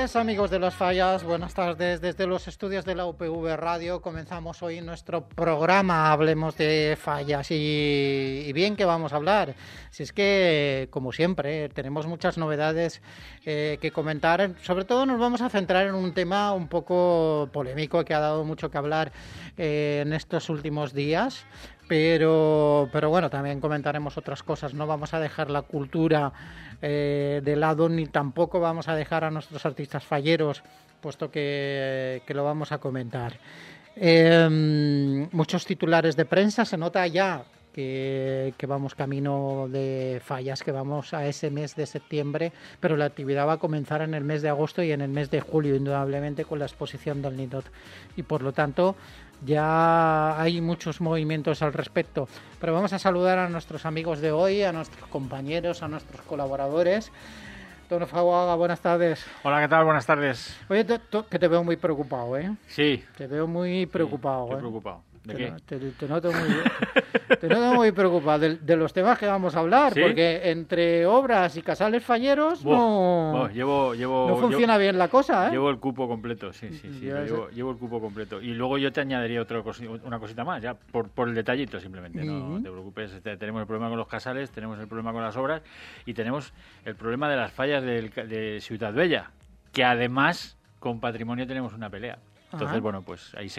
tardes, amigos de las fallas, buenas tardes desde los estudios de la UPV Radio. Comenzamos hoy nuestro programa, hablemos de fallas y bien, ¿qué vamos a hablar? Si es que, como siempre, tenemos muchas novedades que comentar. Sobre todo nos vamos a centrar en un tema un poco polémico que ha dado mucho que hablar en estos últimos días. Pero bueno, también comentaremos otras cosas. No vamos a dejar la cultura de lado, ni tampoco vamos a dejar a nuestros artistas falleros, puesto que lo vamos a comentar. Muchos titulares de prensa, se nota ya que vamos camino de fallas, que vamos a ese mes de septiembre, pero la actividad va a comenzar en el mes de agosto y en el mes de julio, indudablemente, con la exposición del Ninot. Y por lo tanto, ya hay muchos movimientos al respecto. Pero vamos a saludar a nuestros amigos de hoy, a nuestros compañeros, a nuestros colaboradores. Don Faguaga, buenas tardes. Hola, ¿qué tal? Buenas tardes. Oye, que te veo muy preocupado, ¿eh? Sí. Te veo muy preocupado, estoy preocupado. ¿De qué? Te noto muy preocupado de los temas que vamos a hablar, ¿sí? Porque entre obras y casales falleros no funciona bien la cosa, ¿eh? Llevo el cupo completo, sí. Llevo el cupo completo. Y luego yo te añadiría una cosita más, ya por el detallito simplemente. No te preocupes, tenemos el problema con los casales, tenemos el problema con las obras y tenemos el problema de las fallas de Ciudad Bella, que además con patrimonio tenemos una pelea. Entonces, bueno, pues ahí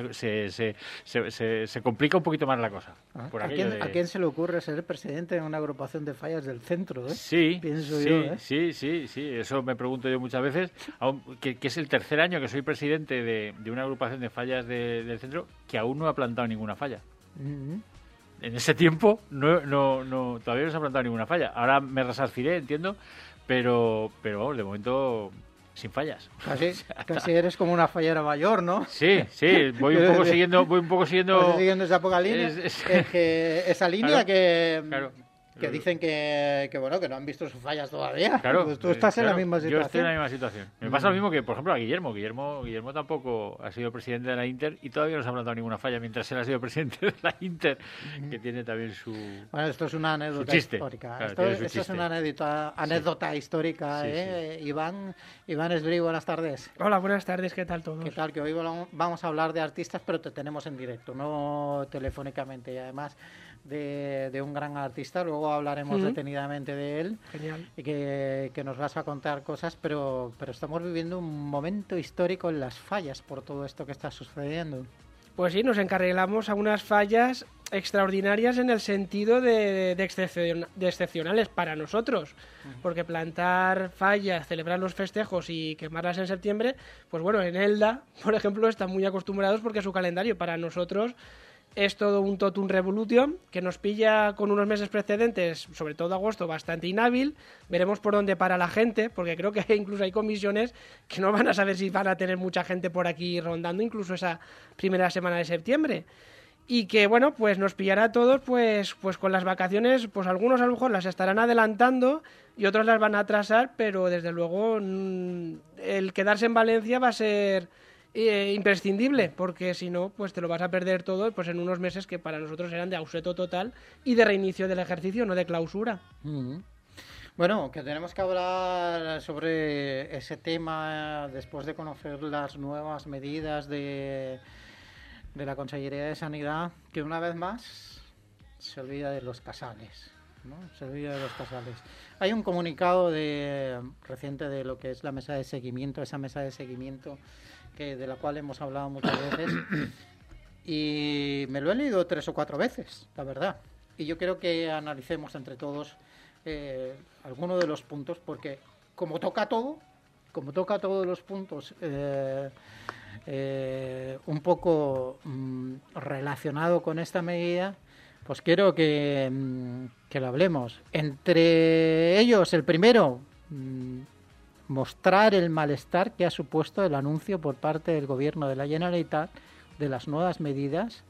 se complica un poquito más la cosa. ¿A quién se le ocurre ser presidente de una agrupación de fallas del centro? Sí, pienso yo, ¿eh? Sí, eso me pregunto yo muchas veces, que es el tercer año que soy presidente de una agrupación de fallas del centro que aún no ha plantado ninguna falla. En ese tiempo todavía no se ha plantado ninguna falla. Ahora me resarciré, entiendo, pero de momento sin fallas. Casi eres como una fallera mayor, ¿no? Sí, voy un poco siguiendo. Siguiendo esa línea. Esa línea claro. Que dicen que no han visto sus fallas todavía. Claro, pues tú estás en la misma situación. Yo estoy en la misma situación. Me pasa lo mismo que, por ejemplo, a Guillermo. Guillermo tampoco ha sido presidente de la Inter y todavía no se ha plantado ninguna falla, mientras él ha sido presidente de la Inter, que tiene también su... Bueno, esto es una anécdota histórica. Claro, esto es una anécdota histórica, sí, ¿eh? Sí. Iván Esbrí, buenas tardes. Hola, buenas tardes, ¿qué tal todos? ¿Qué tal? Que hoy vamos a hablar de artistas, pero te tenemos en directo, no telefónicamente, y además de un gran artista. Luego hablaremos detenidamente de él. Genial. Y que nos vas a contar cosas, pero estamos viviendo un momento histórico en las fallas por todo esto que está sucediendo. Pues sí, nos encarrilamos a unas fallas extraordinarias en el sentido de excepcionales para nosotros, porque plantar fallas, celebrar los festejos y quemarlas en septiembre, pues bueno, en Elda, por ejemplo, están muy acostumbrados porque su calendario para nosotros es todo un totum revolution que nos pilla con unos meses precedentes, sobre todo agosto, bastante inhábil. Veremos por dónde para la gente, porque creo que incluso hay comisiones que no van a saber si van a tener mucha gente por aquí rondando, incluso esa primera semana de septiembre. Y que, bueno, pues nos pillará a todos pues con las vacaciones, pues algunos a lo mejor las estarán adelantando y otros las van a atrasar, pero desde luego el quedarse en Valencia va a ser imprescindible, porque si no, pues te lo vas a perder todo pues en unos meses que para nosotros eran de auseto total y de reinicio del ejercicio, no de clausura. Bueno, que tenemos que hablar sobre ese tema después de conocer las nuevas medidas de la Consellería de Sanidad, que una vez más se olvida de los casales, ¿no? Se olvida de los casales. Hay un comunicado reciente de lo que es la mesa de seguimiento, esa mesa de seguimiento de la cual hemos hablado muchas veces, y me lo he leído 3 o 4 veces, la verdad. Y yo quiero que analicemos entre todos algunos de los puntos, porque como toca todos los puntos, un poco relacionado con esta medida, pues quiero que lo hablemos. Entre ellos, el primero, mostrar el malestar que ha supuesto el anuncio por parte del Gobierno de la Generalitat de las nuevas medidas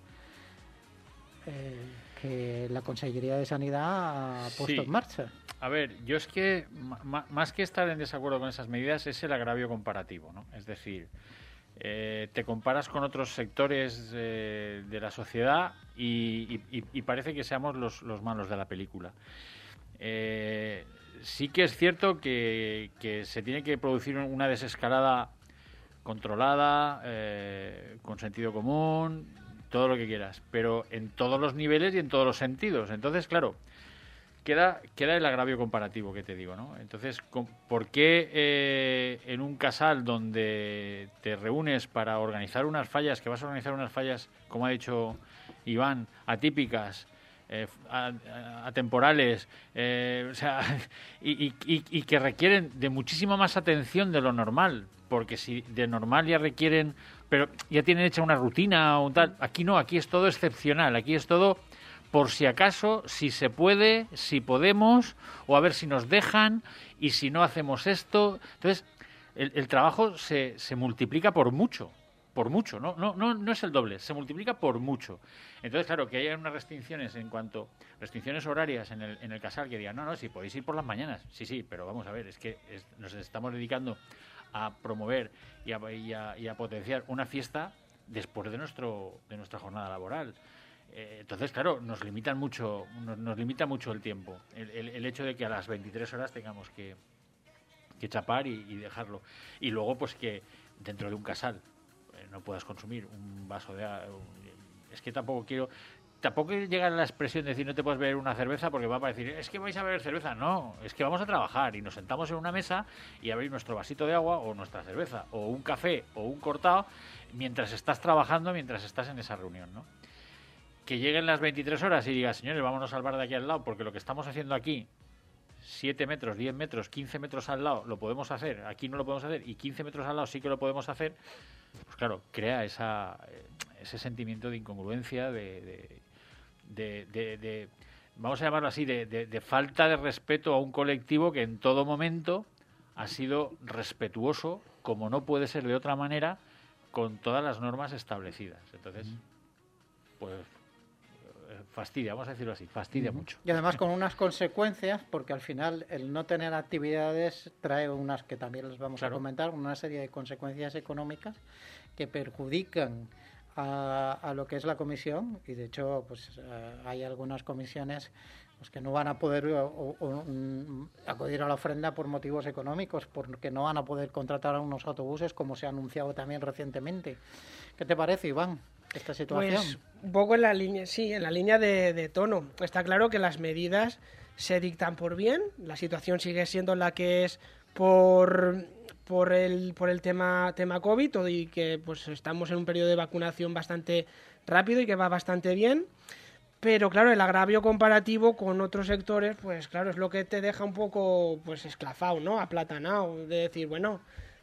que la Consellería de Sanidad ha puesto en marcha. A ver, yo es que más que estar en desacuerdo con esas medidas es el agravio comparativo, ¿no? Es decir, te comparas con otros sectores de la sociedad y parece que seamos los malos de la película. Sí que es cierto que se tiene que producir una desescalada controlada, con sentido común, todo lo que quieras, pero en todos los niveles y en todos los sentidos. Entonces, claro, queda el agravio comparativo que te digo, ¿no? Entonces, ¿por qué en un casal donde te reúnes para organizar unas fallas, que vas a organizar unas fallas, como ha dicho Iván, atípicas, atemporales, o sea, y que requieren de muchísima más atención de lo normal, porque si de normal ya requieren, pero ya tienen hecha una rutina o tal, aquí no, aquí es todo excepcional, aquí es todo por si acaso, si se puede, si podemos, o a ver si nos dejan, y si no hacemos esto. Entonces, el trabajo se multiplica por mucho, no es el doble, se multiplica por mucho. Entonces, claro, que haya unas restricciones restricciones horarias en el casal, que digan, no, si podéis ir por las mañanas, sí, pero vamos a ver, es que nos estamos dedicando a promover y a potenciar una fiesta después de nuestra jornada laboral. Entonces, claro, nos limita mucho el tiempo. El hecho de que a las 23 horas tengamos que chapar y dejarlo. Y luego, pues que dentro de un casal no puedas consumir un vaso de agua. Es que tampoco llega la expresión de decir no te puedes beber una cerveza porque va a decir es que vais a beber cerveza. No, es que vamos a trabajar y nos sentamos en una mesa y abrir nuestro vasito de agua o nuestra cerveza o un café o un cortado mientras estás trabajando, mientras estás en esa reunión, ¿no? Que lleguen las 23 horas y digas, señores, vámonos al bar de aquí al lado, porque lo que estamos haciendo aquí, 7 metros, 10 metros, 15 metros al lado, lo podemos hacer, aquí no lo podemos hacer, y 15 metros al lado sí que lo podemos hacer, pues claro, crea ese sentimiento de incongruencia, de vamos a llamarlo así, de falta de respeto a un colectivo que en todo momento ha sido respetuoso, como no puede ser de otra manera, con todas las normas establecidas. Entonces, pues fastidia, vamos a decirlo así, fastidia mucho. Y además con unas consecuencias, porque al final el no tener actividades trae unas que también les vamos a comentar, una serie de consecuencias económicas que perjudican a lo que es la comisión, y de hecho pues hay algunas comisiones pues que no van a poder acudir a la ofrenda por motivos económicos, porque no van a poder contratar a unos autobuses, como se ha anunciado también recientemente. ¿Qué te parece, Iván, esta situación? Pues un poco en la línea de tono. Está claro que las medidas se dictan por bien, la situación sigue siendo la que es por el tema COVID, y que pues estamos en un periodo de vacunación bastante rápido y que va bastante bien. Pero claro, el agravio comparativo con otros sectores, pues claro, es lo que te deja un poco pues esclavado, ¿no? Aplatanado, de decir, bueno,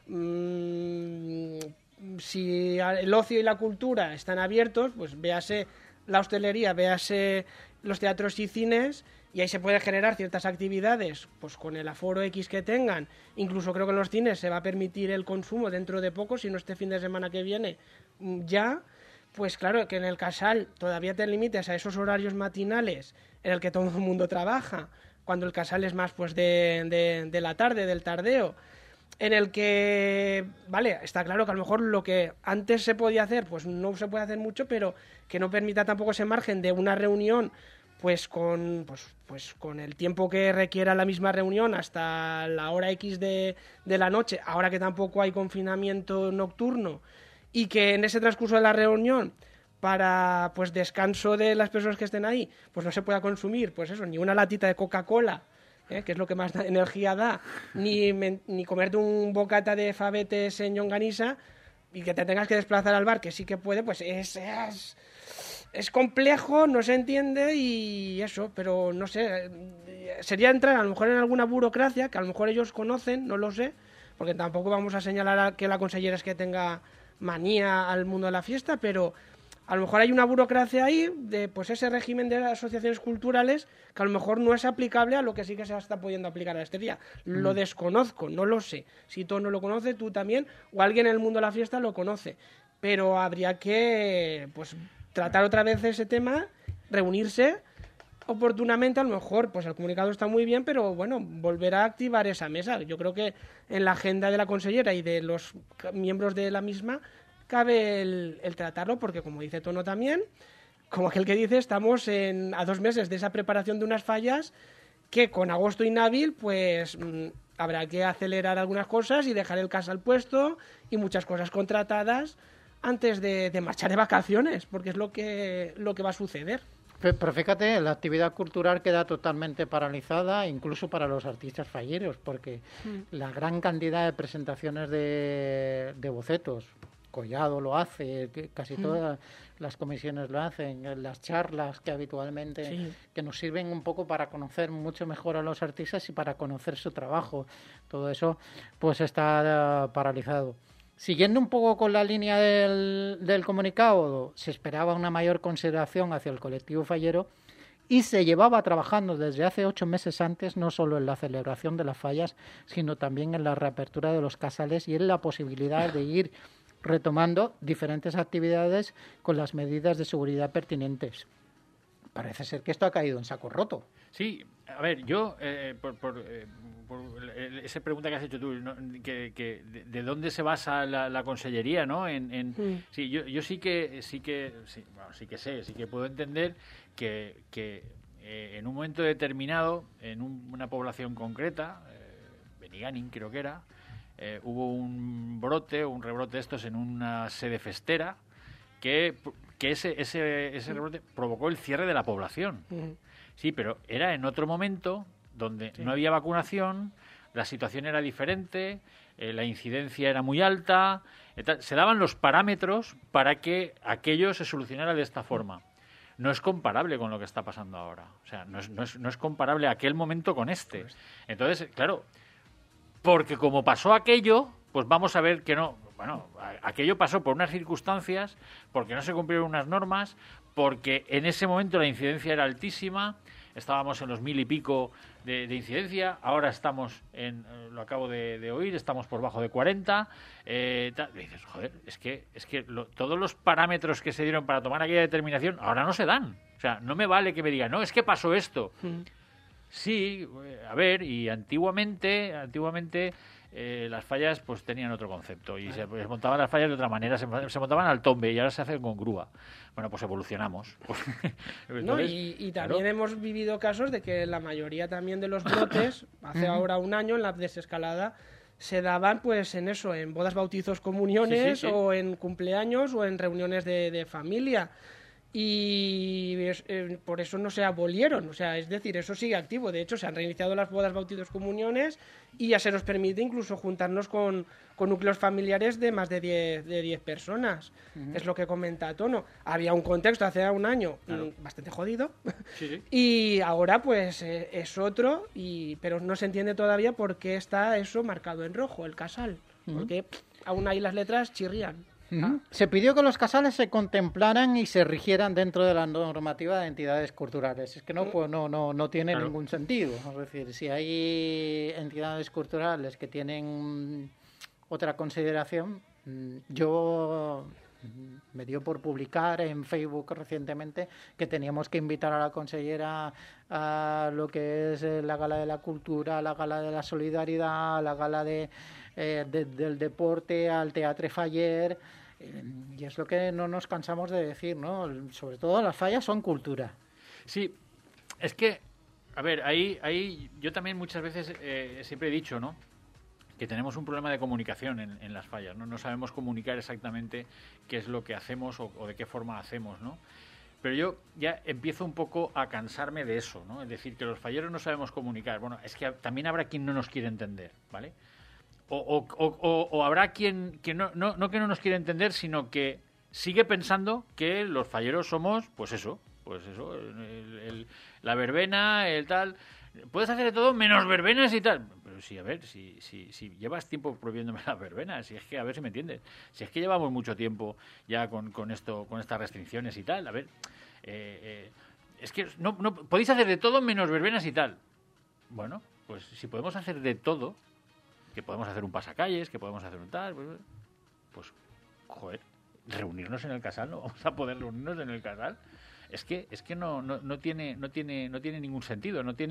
si el ocio y la cultura están abiertos, pues véase la hostelería, véase los teatros y cines, y ahí se puede generar ciertas actividades, pues con el aforo X que tengan. Incluso creo que en los cines se va a permitir el consumo dentro de poco, si no este fin de semana que viene ya. Pues claro, que en el casal todavía te limites a esos horarios matinales en el que todo el mundo trabaja, cuando el casal es más pues de la tarde, del tardeo, en el que, vale, está claro que a lo mejor lo que antes se podía hacer, pues no se puede hacer mucho, pero que no permita tampoco ese margen de una reunión pues con el tiempo que requiera la misma reunión hasta la hora X de la noche, ahora que tampoco hay confinamiento nocturno, y que en ese transcurso de la reunión, para pues descanso de las personas que estén ahí, pues no se pueda consumir, pues eso, ni una latita de Coca-Cola, que es lo que más energía da, ni comerte un bocata de favetes en Llonganissa, y que te tengas que desplazar al bar, que sí que puede, pues es complejo, no se entiende, y eso, pero no sé, sería entrar a lo mejor en alguna burocracia, que a lo mejor ellos conocen, no lo sé, porque tampoco vamos a señalar a que la consellera es que tenga manía al mundo de la fiesta, pero a lo mejor hay una burocracia ahí de pues ese régimen de asociaciones culturales que a lo mejor no es aplicable a lo que sí que se está pudiendo aplicar a este día. Lo desconozco, no lo sé. Si tú no lo conoces, tú también, o alguien en el mundo de la fiesta lo conoce. Pero habría que pues tratar otra vez ese tema, reunirse oportunamente. A lo mejor pues el comunicado está muy bien, pero bueno, volver a activar esa mesa. Yo creo que en la agenda de la consellera y de los miembros de la misma cabe el tratarlo, porque como dice Tono también, como aquel que dice, estamos a 2 meses de esa preparación de unas fallas que con agosto inhábil, pues habrá que acelerar algunas cosas y dejar el casal puesto y muchas cosas contratadas antes de marchar de vacaciones, porque es lo que va a suceder. Pero fíjate, la actividad cultural queda totalmente paralizada, incluso para los artistas falleros, porque la gran cantidad de presentaciones de bocetos, Collado lo hace, casi todas las comisiones lo hacen, las charlas que habitualmente que nos sirven un poco para conocer mucho mejor a los artistas y para conocer su trabajo. Todo eso pues está paralizado. Siguiendo un poco con la línea del comunicado, se esperaba una mayor consideración hacia el colectivo fallero y se llevaba trabajando desde hace 8 meses antes, no solo en la celebración de las fallas, sino también en la reapertura de los casales y en la posibilidad de ir retomando diferentes actividades con las medidas de seguridad pertinentes. Parece ser que esto ha caído en saco roto. Sí, a ver, yo, por esa pregunta que has hecho tú, ¿no? de dónde se basa la consellería, ¿no? Sí, yo sí que puedo entender que en un momento determinado, en una población concreta, Beniganin creo que era, hubo un rebrote de estos en una sede festera que ese rebrote provocó el cierre de la población. Sí, pero era en otro momento donde no había vacunación, la situación era diferente, la incidencia era muy alta, se daban los parámetros para que aquello se solucionara de esta forma. No es comparable con lo que está pasando ahora. O sea, no es comparable aquel momento con este. Entonces, claro, porque como pasó aquello, pues vamos a ver que no. Bueno, aquello pasó por unas circunstancias, porque no se cumplieron unas normas, porque en ese momento la incidencia era altísima, estábamos en los 1000 y pico de incidencia, ahora estamos lo acabo de oír, estamos por bajo de 40. Y dices, joder, es que todos los parámetros que se dieron para tomar aquella determinación ahora no se dan. O sea, no me vale que me digan, no, es que pasó esto. Sí, a ver, y antiguamente las fallas pues tenían otro concepto y se montaban las fallas de otra manera, se montaban al tombe y ahora se hacen con grúa. Bueno, pues evolucionamos. Entonces, no, y también hemos vivido casos de que la mayoría también de los brotes, hace ahora un año en la desescalada, se daban pues en eso, en bodas, bautizos, comuniones o en cumpleaños o en reuniones de familia. Y por eso no se abolieron, o sea, es decir, eso sigue activo. De hecho, se han reiniciado las bodas, bautizos, comuniones y ya se nos permite incluso juntarnos con núcleos familiares de más de 10 personas. Es lo que comenta Tono. Había un contexto hace un año bastante jodido y ahora pues es otro, pero no se entiende todavía por qué está eso marcado en rojo, el casal, porque aún ahí las letras chirrían. Se pidió que los casales se contemplaran y se rigieran dentro de la normativa de entidades culturales. Es que no tiene ningún sentido. Es decir, si hay entidades culturales que tienen otra consideración, yo me dio por publicar en Facebook recientemente que teníamos que invitar a la consellera a lo que es la Gala de la Cultura, la Gala de la Solidaridad, la Gala del Deporte, al Teatre Faller. Y es lo que no nos cansamos de decir, ¿no? Sobre todo las fallas son cultura. Sí, es que, a ver, ahí yo también muchas veces siempre he dicho, ¿no?, que tenemos un problema de comunicación en las fallas, ¿no? No sabemos comunicar exactamente qué es lo que hacemos o de qué forma hacemos, ¿no? Pero yo ya empiezo un poco a cansarme de eso, ¿no? Es decir, que los falleros no sabemos comunicar. Bueno, es que también habrá quien no nos quiere entender, ¿vale? O habrá quien que no que no nos quiere entender, sino que sigue pensando que los falleros somos, pues eso, la verbena, el tal. Puedes hacer de todo menos verbenas y tal. Pero sí, a ver, si llevas tiempo prohibiéndome las verbenas, si es que, a ver si me entiendes, si es que llevamos mucho tiempo ya con esto, con estas restricciones y tal, a ver, es que no podéis hacer de todo menos verbenas y tal. Bueno, pues si podemos hacer de todo, que podemos hacer un pasacalles, que podemos hacer un tal, pues joder, reunirnos en el casal, ¿no? Vamos a poder reunirnos en el casal. Es que no tiene ningún sentido, no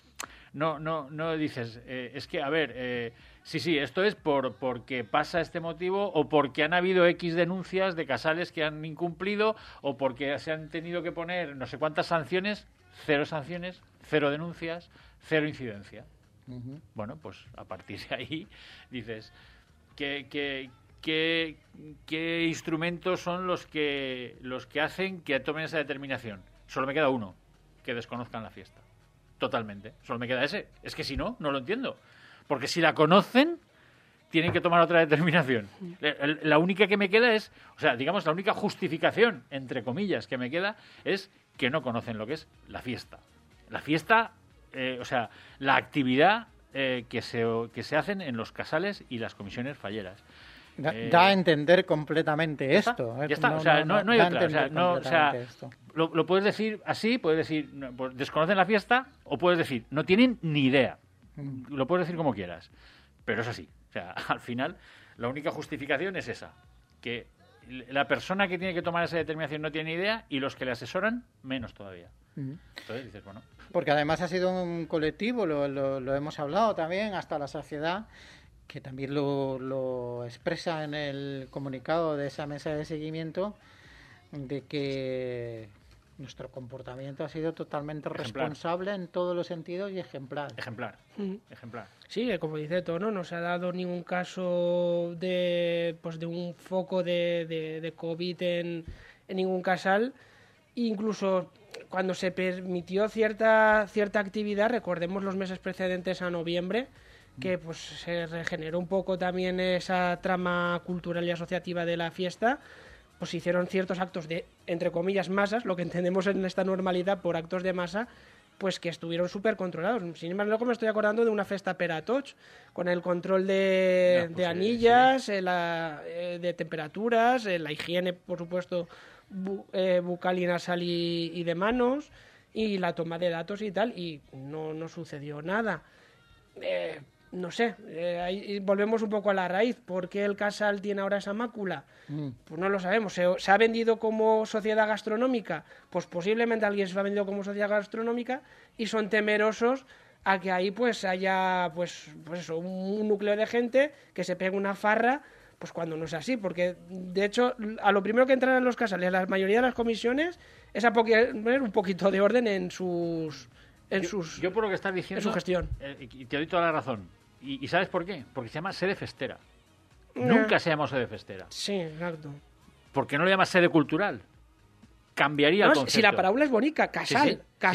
dices, es que, a ver, sí, esto es porque pasa este motivo, o porque han habido X denuncias de casales que han incumplido, o porque se han tenido que poner no sé cuántas sanciones. 0 sanciones, 0 denuncias, 0 incidencia. Uh-huh. Bueno, pues a partir de ahí dices, ¿qué instrumentos son los que hacen que tomen esa determinación? Solo me queda uno, que desconozcan la fiesta. Totalmente. Solo me queda ese. Es que si no, no lo entiendo. Porque si la conocen, tienen que tomar otra determinación. La única que me queda es, o sea, digamos, la única justificación, entre comillas, que me queda es que no conocen lo que es la fiesta. La fiesta, o sea, la actividad que se hacen en los casales y las comisiones falleras. Da a entender completamente esto. Ya está, o sea, no hay otra. O sea, lo puedes decir así, puedes decir, pues, desconocen la fiesta, o puedes decir, no tienen ni idea. Lo puedes decir como quieras, pero es así. O sea, al final, la única justificación es esa, que la persona que tiene que tomar esa determinación no tiene ni idea y los que le asesoran, menos todavía. Entonces dices, bueno. Porque además ha sido un colectivo, lo hemos hablado también, hasta la saciedad, que también lo expresa en el comunicado de esa mesa de seguimiento, de que nuestro comportamiento ha sido totalmente responsable en todos los sentidos y ejemplar. Ejemplar. Sí, como dice Tono, no se ha dado ningún caso de un foco de COVID en ningún casal. Incluso cuando se permitió cierta actividad, recordemos los meses precedentes a noviembre, que pues se regeneró un poco también esa trama cultural y asociativa de la fiesta, pues hicieron ciertos actos de, entre comillas, masas, lo que entendemos en esta normalidad por actos de masa, pues que estuvieron súper controlados. Sin embargo, me estoy acordando de una festa per a tots, con el control de anillas, sí. De temperaturas, la higiene, por supuesto, bucal y nasal y de manos, y la toma de datos y tal, y no sucedió nada. No sé, ahí volvemos un poco a la raíz. ¿Por qué el casal tiene ahora esa mácula? Pues no lo sabemos. ¿Se ha vendido como sociedad gastronómica? Pues posiblemente alguien se lo ha vendido como sociedad gastronómica y son temerosos a que ahí pues haya pues eso, un núcleo de gente que se pegue una farra, pues cuando no es así. Porque, de hecho, a lo primero que entran en los casales, la mayoría de las comisiones, es a poner un poquito de orden en sus... Yo por lo que estás diciendo, en su gestión. Y te doy toda la razón. ¿Y sabes por qué? Porque se llama sede festera. Nunca se llamó sede festera. Sí, exacto. ¿Por qué no lo llamas sede cultural? Cambiaría el concepto. Si la parábola es bonita, casal. Sí.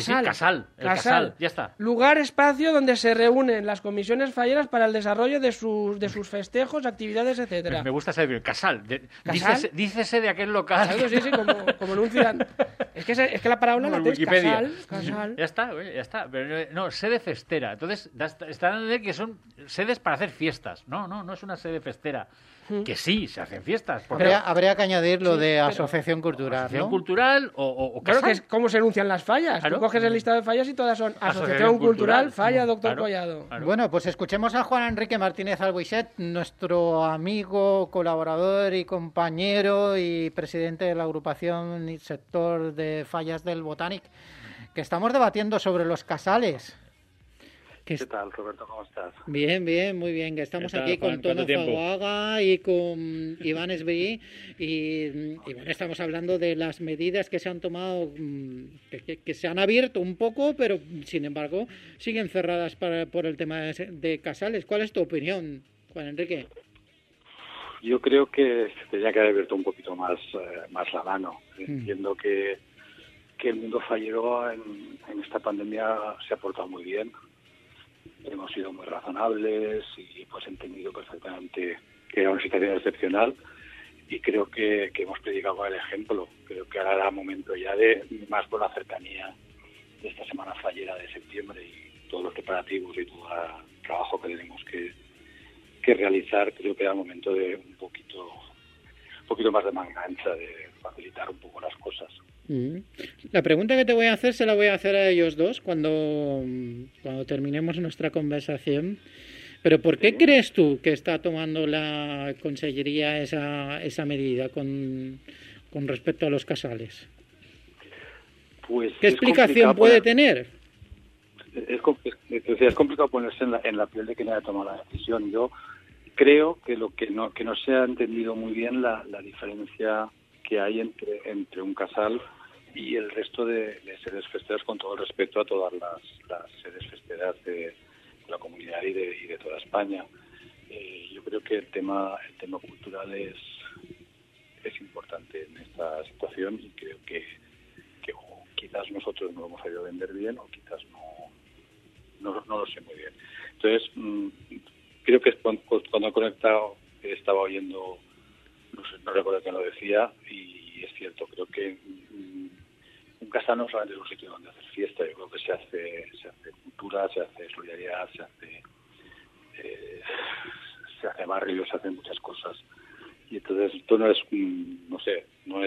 Casal, ya está. Lugar, espacio donde se reúnen las comisiones falleras para el desarrollo de sus festejos, actividades, etcétera. Me gusta ese casal. ¿Casal? Dícese de aquel local. Claro, sí, como anuncian. Es que la parábola la tienes, casal. Ya está. Pero no, sede festera. Entonces, está dando de que son sedes para hacer fiestas. No es una sede festera. Que sí, se hacen fiestas. Habría que añadir lo de asociación cultural. Asociación cultural o casal. Claro, que es cómo se enuncian las fallas. Claro. Tú coges el listado de fallas y todas son asociación cultural, falla, doctor Collado. Claro. Bueno, pues escuchemos a Juan Enrique Martínez Albuixet, nuestro amigo, colaborador y compañero y presidente de la agrupación y sector de fallas del Botanic, que estamos debatiendo sobre los casales. ¿Qué tal, Roberto? ¿Cómo estás? Bien, muy bien. Que estamos aquí con Tono Fagoaga y con Iván Esbrí y bueno, estamos hablando de las medidas que se han tomado, que se han abierto un poco, pero sin embargo siguen cerradas por el tema de casales. ¿Cuál es tu opinión, Juan Enrique? Yo creo que se tendría que haber abierto un poquito más la mano. Entiendo que el mundo fallero en esta pandemia se ha portado muy bien. Hemos sido muy razonables y pues entendido perfectamente que era una situación excepcional y creo que hemos predicado el ejemplo. Creo que ahora era momento ya de, más por la cercanía de esta semana fallera de septiembre y todos los preparativos y todo el trabajo que tenemos que realizar, creo que era momento de un poquito más de manga ancha, de facilitar un poco las cosas. La pregunta que te voy a hacer se la voy a hacer a ellos dos cuando terminemos nuestra conversación. Pero ¿por qué crees tú que está tomando la Consellería esa medida con respecto a los casales? Pues ¿qué explicación puede tener? Es complicado ponerse en la piel de quien haya tomado la decisión. Yo creo que que no se ha entendido muy bien la diferencia que hay entre un casal y el resto de sedes festeras, con todo el respeto a todas las sedes festeras de la comunidad y de toda España. Yo creo que el tema cultural es importante en esta situación, y creo que quizás nosotros no lo hemos sabido vender bien, o quizás no lo sé muy bien. Entonces, creo que cuando he conectado estaba oyendo, no recuerdo quién lo decía, y es cierto, creo que un casal no solamente es un sitio donde hacer fiesta. Yo creo que se hace cultura, se hace solidaridad, se hace barrio, se hacen muchas cosas. Y entonces esto no es, no es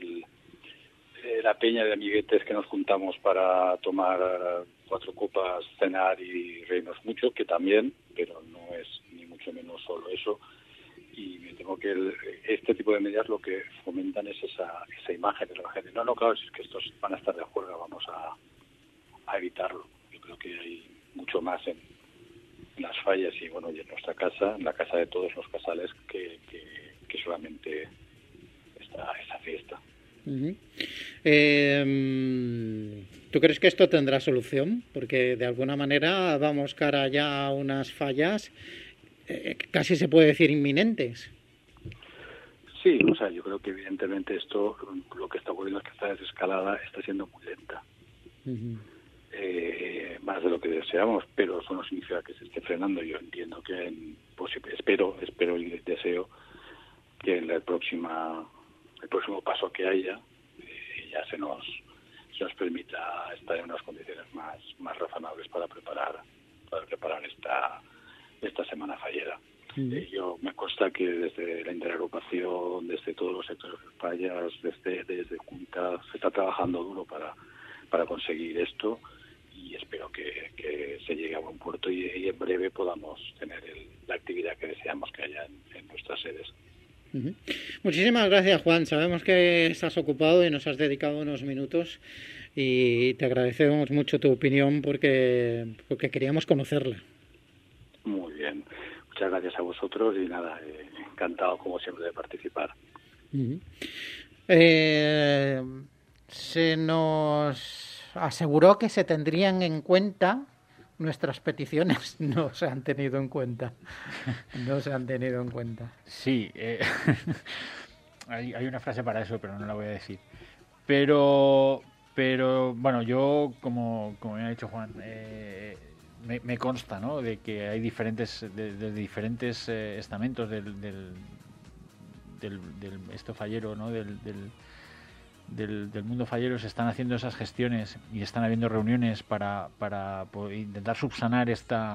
la peña de amiguetes que nos juntamos para tomar 4 copas, cenar y reírnos mucho, que también, pero no es ni mucho menos solo eso. Y me temo que este tipo de medidas lo que fomentan es esa imagen de la gente. No, claro, si es que estos van a estar de juerga, vamos a evitarlo. Yo creo que hay mucho más en las fallas y y en nuestra casa, en la casa de todos los casales, que solamente esta fiesta. Uh-huh. ¿Tú crees que esto tendrá solución? Porque de alguna manera vamos cara ya a unas fallas casi se puede decir inminentes. Sí, yo creo que evidentemente esto, lo que está ocurriendo es que esta desescalada está siendo muy lenta. Uh-huh. Más de lo que deseamos, pero eso no significa que se esté frenando. Yo entiendo que, espero y deseo que en el próximo paso que haya ya se nos permita estar en unas condiciones más razonables para preparar esta semana fallera. Yo me consta que desde la interagrupación, desde todos los sectores de fallas, desde Junta, se está trabajando duro para conseguir esto, y espero que se llegue a buen puerto y en breve podamos tener la actividad que deseamos que haya en nuestras sedes. Uh-huh. Muchísimas gracias, Juan. Sabemos que estás ocupado y nos has dedicado unos minutos, y te agradecemos mucho tu opinión porque queríamos conocerla. Muy bien. Muchas gracias a vosotros y nada, encantado como siempre de participar. Uh-huh. Se nos aseguró que se tendrían en cuenta nuestras peticiones. No se han tenido en cuenta. Sí, hay una frase para eso, pero no la voy a decir. Pero bueno, yo, como me ha dicho Juan, me consta, ¿no?, de que hay diferentes estamentos del esto fallero, ¿no?, del mundo fallero, se están haciendo esas gestiones y están habiendo reuniones para intentar subsanar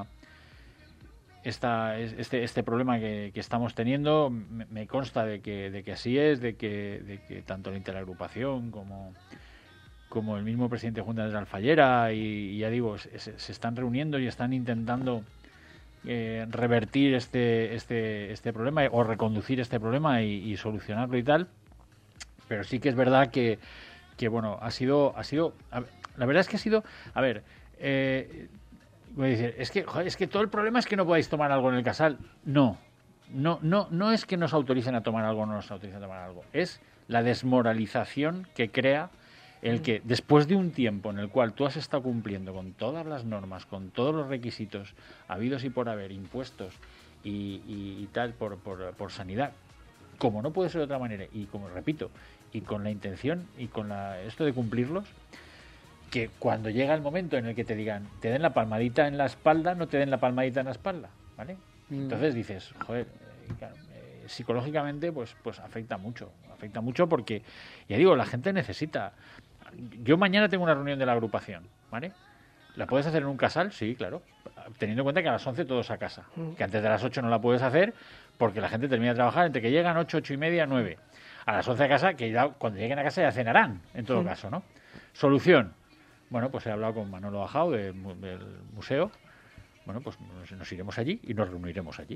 este problema que estamos teniendo. Me consta de que así es, de que tanto la interagrupación como el mismo presidente de Junta de la Fallera, y ya digo, se están reuniendo y están intentando revertir este problema, o reconducir este problema y solucionarlo y tal. Pero sí que es verdad que bueno, ha sido la verdad es que ha sido, voy a decir, es que todo el problema es que no podáis tomar algo en el casal. No es que nos autoricen a tomar algo o no nos autoricen a tomar algo, es la desmoralización que crea el que después de un tiempo en el cual tú has estado cumpliendo con todas las normas, con todos los requisitos habidos y por haber, impuestos y tal, por sanidad, como no puede ser de otra manera, y como repito, y con la intención y con esto de cumplirlos, que cuando llega el momento en el que te digan, te den la palmadita en la espalda, no te den la palmadita en la espalda, ¿vale? Entonces dices, joder, claro, psicológicamente pues afecta mucho porque, ya digo, la gente necesita. Yo mañana tengo una reunión de la agrupación, ¿vale? ¿La puedes hacer en un casal? Sí, claro, teniendo en cuenta que a las 11 todos a casa, que antes de las 8 no la puedes hacer porque la gente termina de trabajar entre que llegan 8 y media, 9. A las 11 a casa, que ya cuando lleguen a casa ya cenarán, en todo caso, ¿no? Solución. Bueno, pues he hablado con Manolo Ajao del museo. Bueno, pues nos iremos allí y nos reuniremos allí.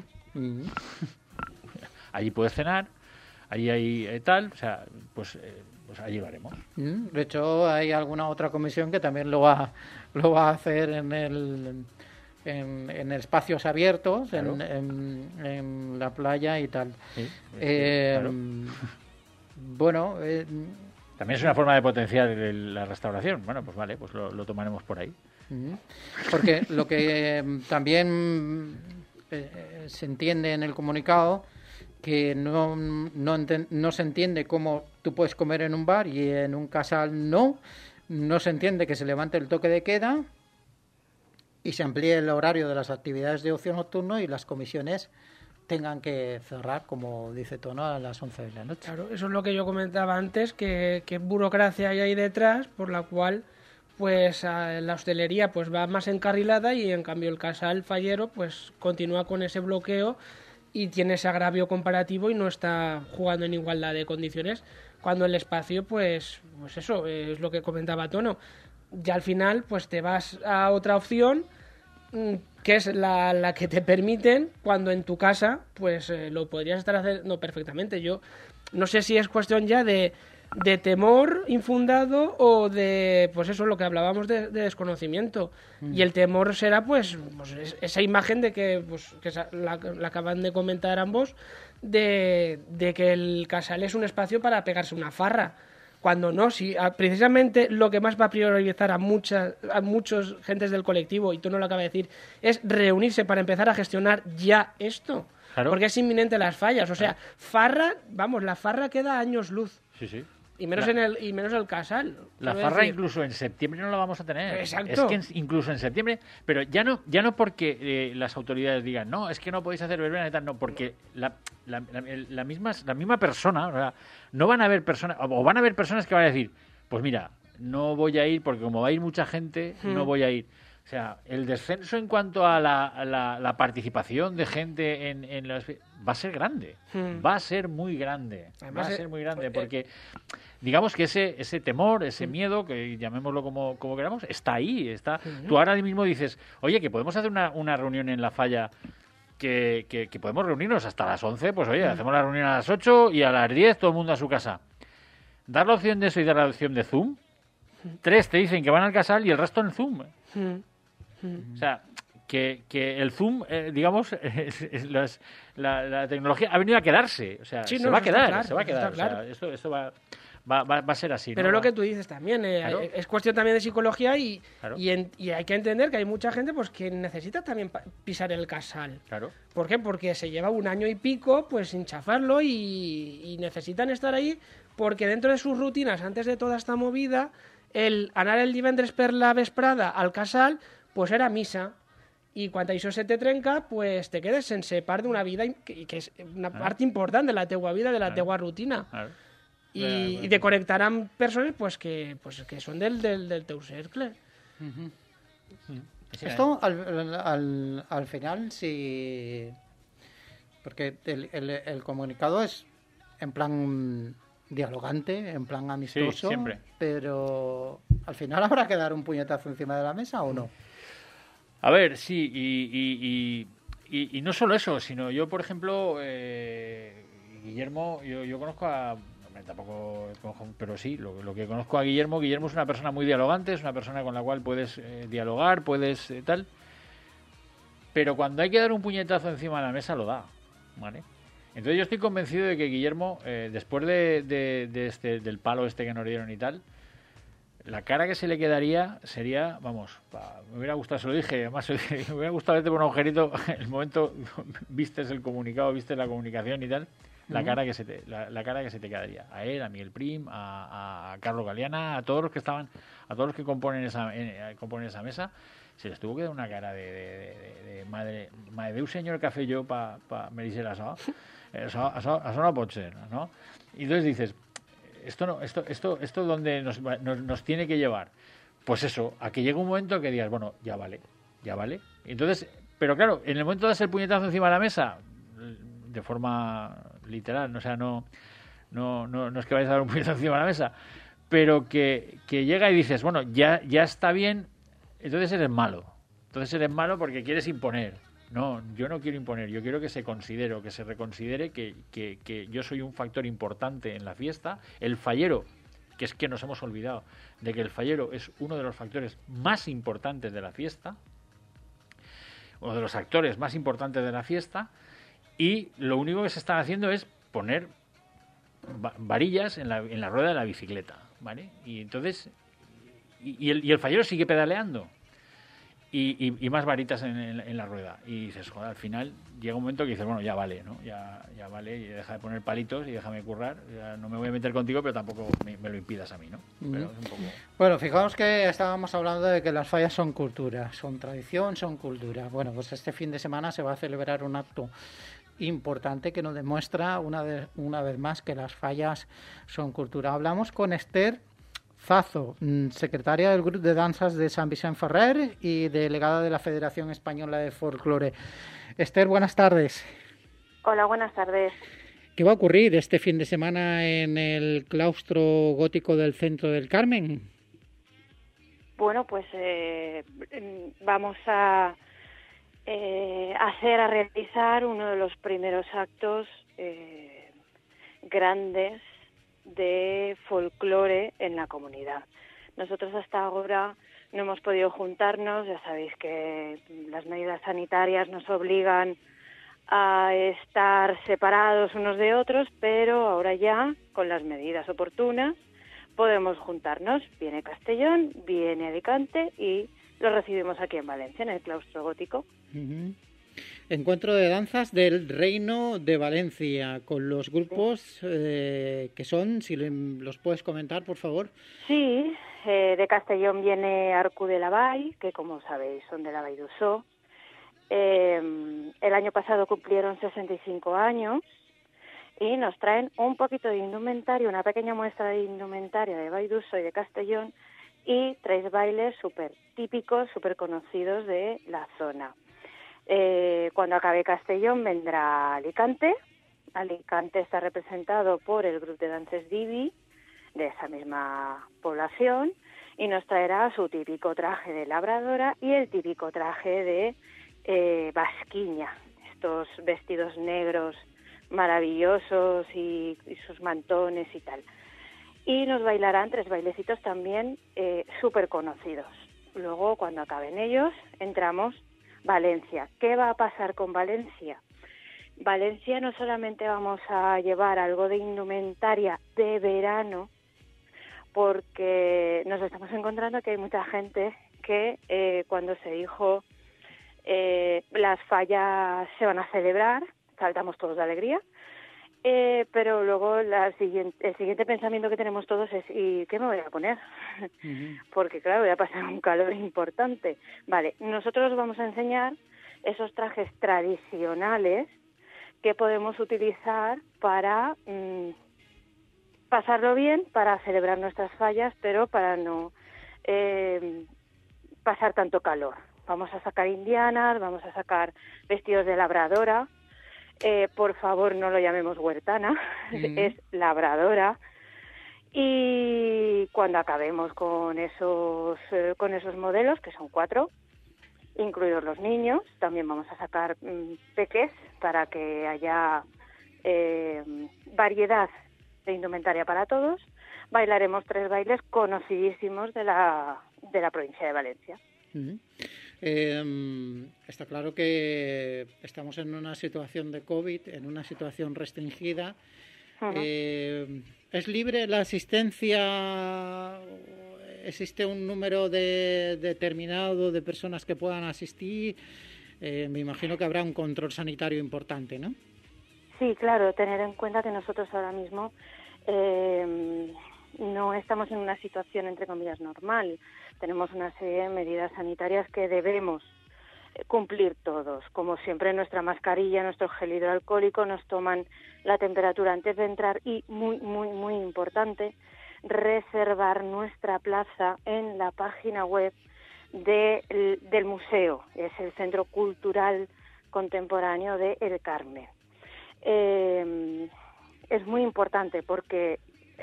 Allí puedes cenar, allí hay tal, o sea, pues allí lo haremos. De hecho, hay alguna otra comisión que también lo va a hacer en espacios abiertos, claro, en la playa y tal. Sí, claro. Bueno, También es una forma de potenciar la restauración. Bueno, pues vale, pues lo tomaremos por ahí. Porque lo que también se entiende en el comunicado, que no se entiende cómo tú puedes comer en un bar y en un casal no se entiende que se levante el toque de queda y se amplíe el horario de las actividades de ocio nocturno y las comisiones tengan que cerrar, como dice Tono, a las 11 de la noche. Claro, eso es lo que yo comentaba antes, que burocracia hay ahí detrás, por la cual pues la hostelería pues va más encarrilada y en cambio el casal fallero pues continúa con ese bloqueo y tiene ese agravio comparativo y no está jugando en igualdad de condiciones, cuando el espacio pues eso es lo que comentaba Tono. Ya al final pues te vas a otra opción que es la que te permiten, cuando en tu casa pues lo podrías estar haciendo perfectamente. Yo no sé si es cuestión ya de temor infundado o de, pues eso, lo que hablábamos de desconocimiento. Y el temor será pues esa imagen de que la acaban de comentar ambos, de que el casal es un espacio para pegarse una farra. Cuando no, si precisamente lo que más va a priorizar a muchos gentes del colectivo, y tú no lo acabas de decir, es reunirse para empezar a gestionar ya esto. Claro. Porque es inminente las fallas. O sea, farra, vamos, la farra queda años luz. Sí. Y menos el casal. La farra decir. Incluso en septiembre no la vamos a tener. Exacto. Es que incluso en septiembre, pero ya no porque las autoridades digan, no, es que no podéis hacer verbena y tal, no, porque la misma persona, o sea, no van a haber personas, o van a haber personas que van a decir, pues mira, no voy a ir porque como va a ir mucha gente, no voy a ir. O sea, el descenso en cuanto a la participación de gente en los... va a ser grande, va a ser muy grande. Además, va a ser muy grande porque, digamos que ese temor, ese miedo, que llamémoslo como queramos, está ahí. Está. Tú ahora mismo dices, oye, que podemos hacer una reunión en la falla, que podemos reunirnos hasta las 11, pues oye, hacemos la reunión a las 8 y a las 10 todo el mundo a su casa. Dar la opción de eso y dar la opción de Zoom. 3 te dicen que van al casal y el resto en Zoom. O sea, que el Zoom, digamos, la tecnología ha venido a quedarse. O sea, se va a quedar. Claro. O sea, esto va a ser así. Pero ¿no? lo que tú dices también, claro. Es cuestión también de psicología y hay que entender que hay mucha gente pues que necesita también pisar el casal. Claro. ¿Por qué? Porque se lleva 1 año y pico pues sin chafarlo y necesitan estar ahí porque dentro de sus rutinas, antes de toda esta movida, el anar el divendres per la vesprada al casal pues era misa. Y cuando això se te trenca, pues te quedes sense part d'una vida que és una part important de la teua vida, de la teua rutina. Y de conectar amb persones pues, que són del teu cercle. Esto al final, sí, porque el comunicado es en plan dialogante, en plan amistoso, sí, siempre. Pero al final habrá que dar un puñetazo encima de la mesa o no. A ver, sí, y no solo eso, sino yo, por ejemplo, Guillermo, yo conozco a... Tampoco conozco, pero sí, lo que conozco a Guillermo es una persona muy dialogante, es una persona con la cual puedes dialogar, puedes tal, pero cuando hay que dar un puñetazo encima de la mesa lo da, ¿vale? Entonces yo estoy convencido de que Guillermo, después del palo que nos dieron y tal, la cara que se le quedaría sería, vamos, me hubiera gustado, se lo dije, además me hubiera gustado verte por un agujerito el momento vistes el comunicado, vistes la comunicación y tal, la cara que se te quedaría. A él, a Miguel Prim, a Carlos Galeana, a todos los que estaban, a todos los que componen esa mesa, se les tuvo que dar una cara de madre de un señor que hace yo para me dice això no pot ser, ¿no? Y entonces dices, esto donde nos tiene que llevar, pues eso, a que llegue un momento que digas, bueno, ya vale. Entonces, pero claro, en el momento de hacer el puñetazo encima de la mesa, de forma literal, o sea, no es que vayas a dar un puñetazo encima de la mesa, pero que llega y dices, bueno, ya está bien, entonces eres malo porque quieres imponer. No, yo no quiero imponer, yo quiero que se reconsidere que yo soy un factor importante en la fiesta. El fallero, que es que nos hemos olvidado de que el fallero es uno de los factores más importantes de la fiesta, uno de los actores más importantes de la fiesta, y lo único que se están haciendo es poner varillas en la rueda de la bicicleta. ¿vale? Y entonces, y el fallero sigue pedaleando. Y más varitas en la rueda. Y dices, joder, al final llega un momento que dices, bueno, ya vale, ¿no? Ya vale, y deja de poner palitos y déjame currar. Ya no me voy a meter contigo, pero tampoco me lo impidas a mí, ¿no? Pero es un poco... Bueno, fijaos que estábamos hablando de que las fallas son cultura, son tradición, son cultura. Bueno, pues este fin de semana se va a celebrar un acto importante que nos demuestra una vez más que las fallas son cultura. Hablamos con Esther Zazo, secretaria del Grupo de Danzas de Sant Vicent Ferrer y delegada de la Federación Española de Folclore. Esther, buenas tardes. Hola, buenas tardes. ¿Qué va a ocurrir este fin de semana en el claustro gótico del Centro del Carmen? Bueno, pues vamos a realizar uno de los primeros actos grandes de folclore en la comunidad. Nosotros hasta ahora no hemos podido juntarnos, ya sabéis que las medidas sanitarias nos obligan a estar separados unos de otros, pero ahora ya, con las medidas oportunas, podemos juntarnos. Viene Castellón, viene Alicante y lo recibimos aquí en Valencia, en el claustro gótico. Uh-huh. Encuentro de danzas del Reino de Valencia, con los grupos que son, si los puedes comentar, por favor. Sí, de Castellón viene Arcu de la Vall, que como sabéis son de la Vall d'Uixó. El año pasado cumplieron 65 años y nos traen un poquito de indumentario, una pequeña muestra de indumentaria de Vall d'Uixó y de Castellón y 3 bailes súper típicos, súper conocidos de la zona. Cuando acabe Castellón vendrá Alicante. Alicante está representado por el Grupo de Danses Divi, de esa misma población, y nos traerá su típico traje de labradora y el típico traje de basquiña, estos vestidos negros maravillosos y sus mantones y tal. Y nos bailarán 3 bailecitos también súper conocidos. Luego, cuando acaben ellos, entramos Valencia. ¿Qué va a pasar con Valencia? Valencia no solamente vamos a llevar algo de indumentaria de verano, porque nos estamos encontrando que hay mucha gente que cuando se dijo las fallas se van a celebrar, saltamos todos de alegría, pero luego el siguiente pensamiento que tenemos todos es ¿y qué me voy a poner? Uh-huh. Porque claro, voy a pasar un calor importante. Vale, nosotros os vamos a enseñar esos trajes tradicionales que podemos utilizar para pasarlo bien, para celebrar nuestras fallas, pero para no pasar tanto calor. Vamos a sacar indianas, vamos a sacar vestidos de labradora. Por favor, no lo llamemos huertana, es labradora. Y cuando acabemos con esos modelos, que son 4, incluidos los niños, también vamos a sacar peques para que haya variedad de indumentaria para todos. Bailaremos 3 bailes conocidísimos de la provincia de Valencia. Uh-huh. Está claro que estamos en una situación de COVID, en una situación restringida. Uh-huh. ¿Es libre la asistencia? ¿Existe un número determinado de personas que puedan asistir? Me imagino que habrá un control sanitario importante, ¿no? Sí, claro, tener en cuenta que nosotros ahora mismo no estamos en una situación, entre comillas, normal. Tenemos una serie de medidas sanitarias que debemos cumplir todos. Como siempre, nuestra mascarilla, nuestro gel hidroalcohólico, nos toman la temperatura antes de entrar y, muy, muy, muy importante, reservar nuestra plaza en la página web del museo. Es el Centro Cultural Contemporáneo de El Carmen. Es muy importante porque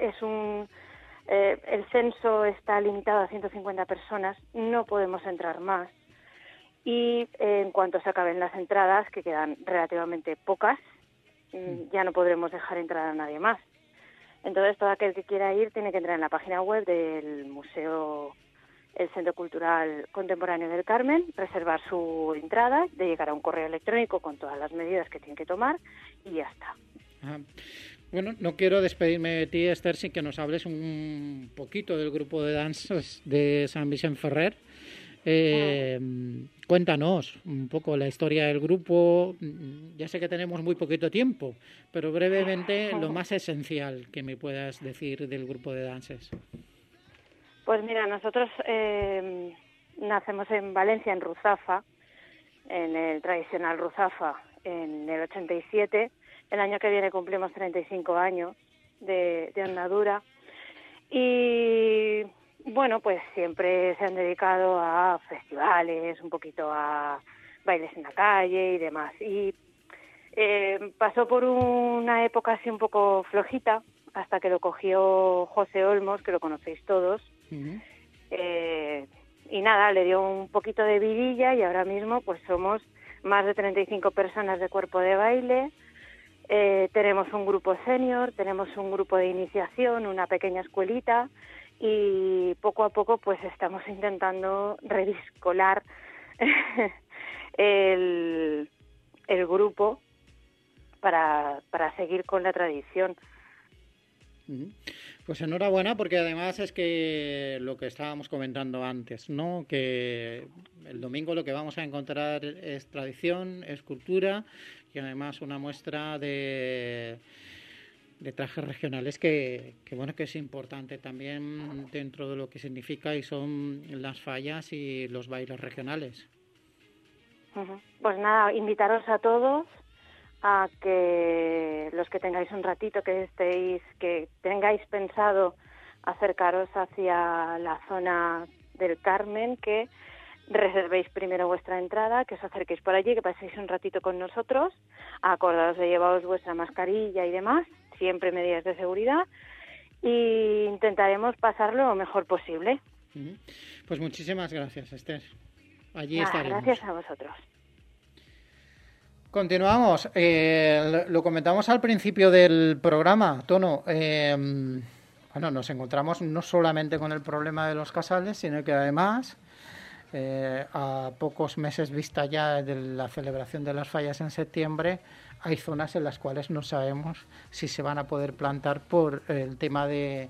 el censo está limitado a 150 personas, no podemos entrar más y en cuanto se acaben las entradas, que quedan relativamente pocas, ya no podremos dejar entrar a nadie más. Entonces todo aquel que quiera ir tiene que entrar en la página web del Museo, el Centro Cultural Contemporáneo del Carmen, reservar su entrada, de llegar a un correo electrónico con todas las medidas que tiene que tomar y ya está. Ajá. Bueno, no quiero despedirme de ti, Esther, sin que nos hables un poquito del grupo de danzas de San Vicente Ferrer. Cuéntanos un poco la historia del grupo. Ya sé que tenemos muy poquito tiempo, pero brevemente lo más esencial que me puedas decir del grupo de danzas. Pues mira, nosotros nacemos en Valencia, en Ruzafa, en el tradicional Ruzafa, en el 87. El año que viene cumplimos 35 años de andadura y bueno, pues siempre se han dedicado a festivales, un poquito a bailes en la calle y demás. Y pasó por una época así un poco flojita hasta que lo cogió José Olmos, que lo conocéis todos. Uh-huh. Y nada, le dio un poquito de vidilla y ahora mismo pues somos más de 35 personas de cuerpo de baile. Tenemos un grupo senior, tenemos un grupo de iniciación, una pequeña escuelita y poco a poco pues estamos intentando reviscolar el grupo para seguir con la tradición. Pues enhorabuena, porque además es que lo que estábamos comentando antes, ¿no? Que el domingo lo que vamos a encontrar es tradición, es cultura y además una muestra de trajes regionales que bueno, que es importante también dentro de lo que significa y son las fallas y los bailes regionales. Pues nada, invitaros a todos a que los que tengáis un ratito, que tengáis pensado acercaros hacia la zona del Carmen, que reservéis primero vuestra entrada, que os acerquéis por allí, que paséis un ratito con nosotros, acordaos de llevaros vuestra mascarilla y demás, siempre medidas de seguridad, y intentaremos pasarlo lo mejor posible. Pues muchísimas gracias, Esther. Allí estaremos. Gracias a vosotros. Continuamos. Lo comentamos al principio del programa, Tono. Bueno, nos encontramos no solamente con el problema de los casales, sino que además, a pocos meses vista ya de la celebración de las fallas en septiembre, hay zonas en las cuales no sabemos si se van a poder plantar por el tema de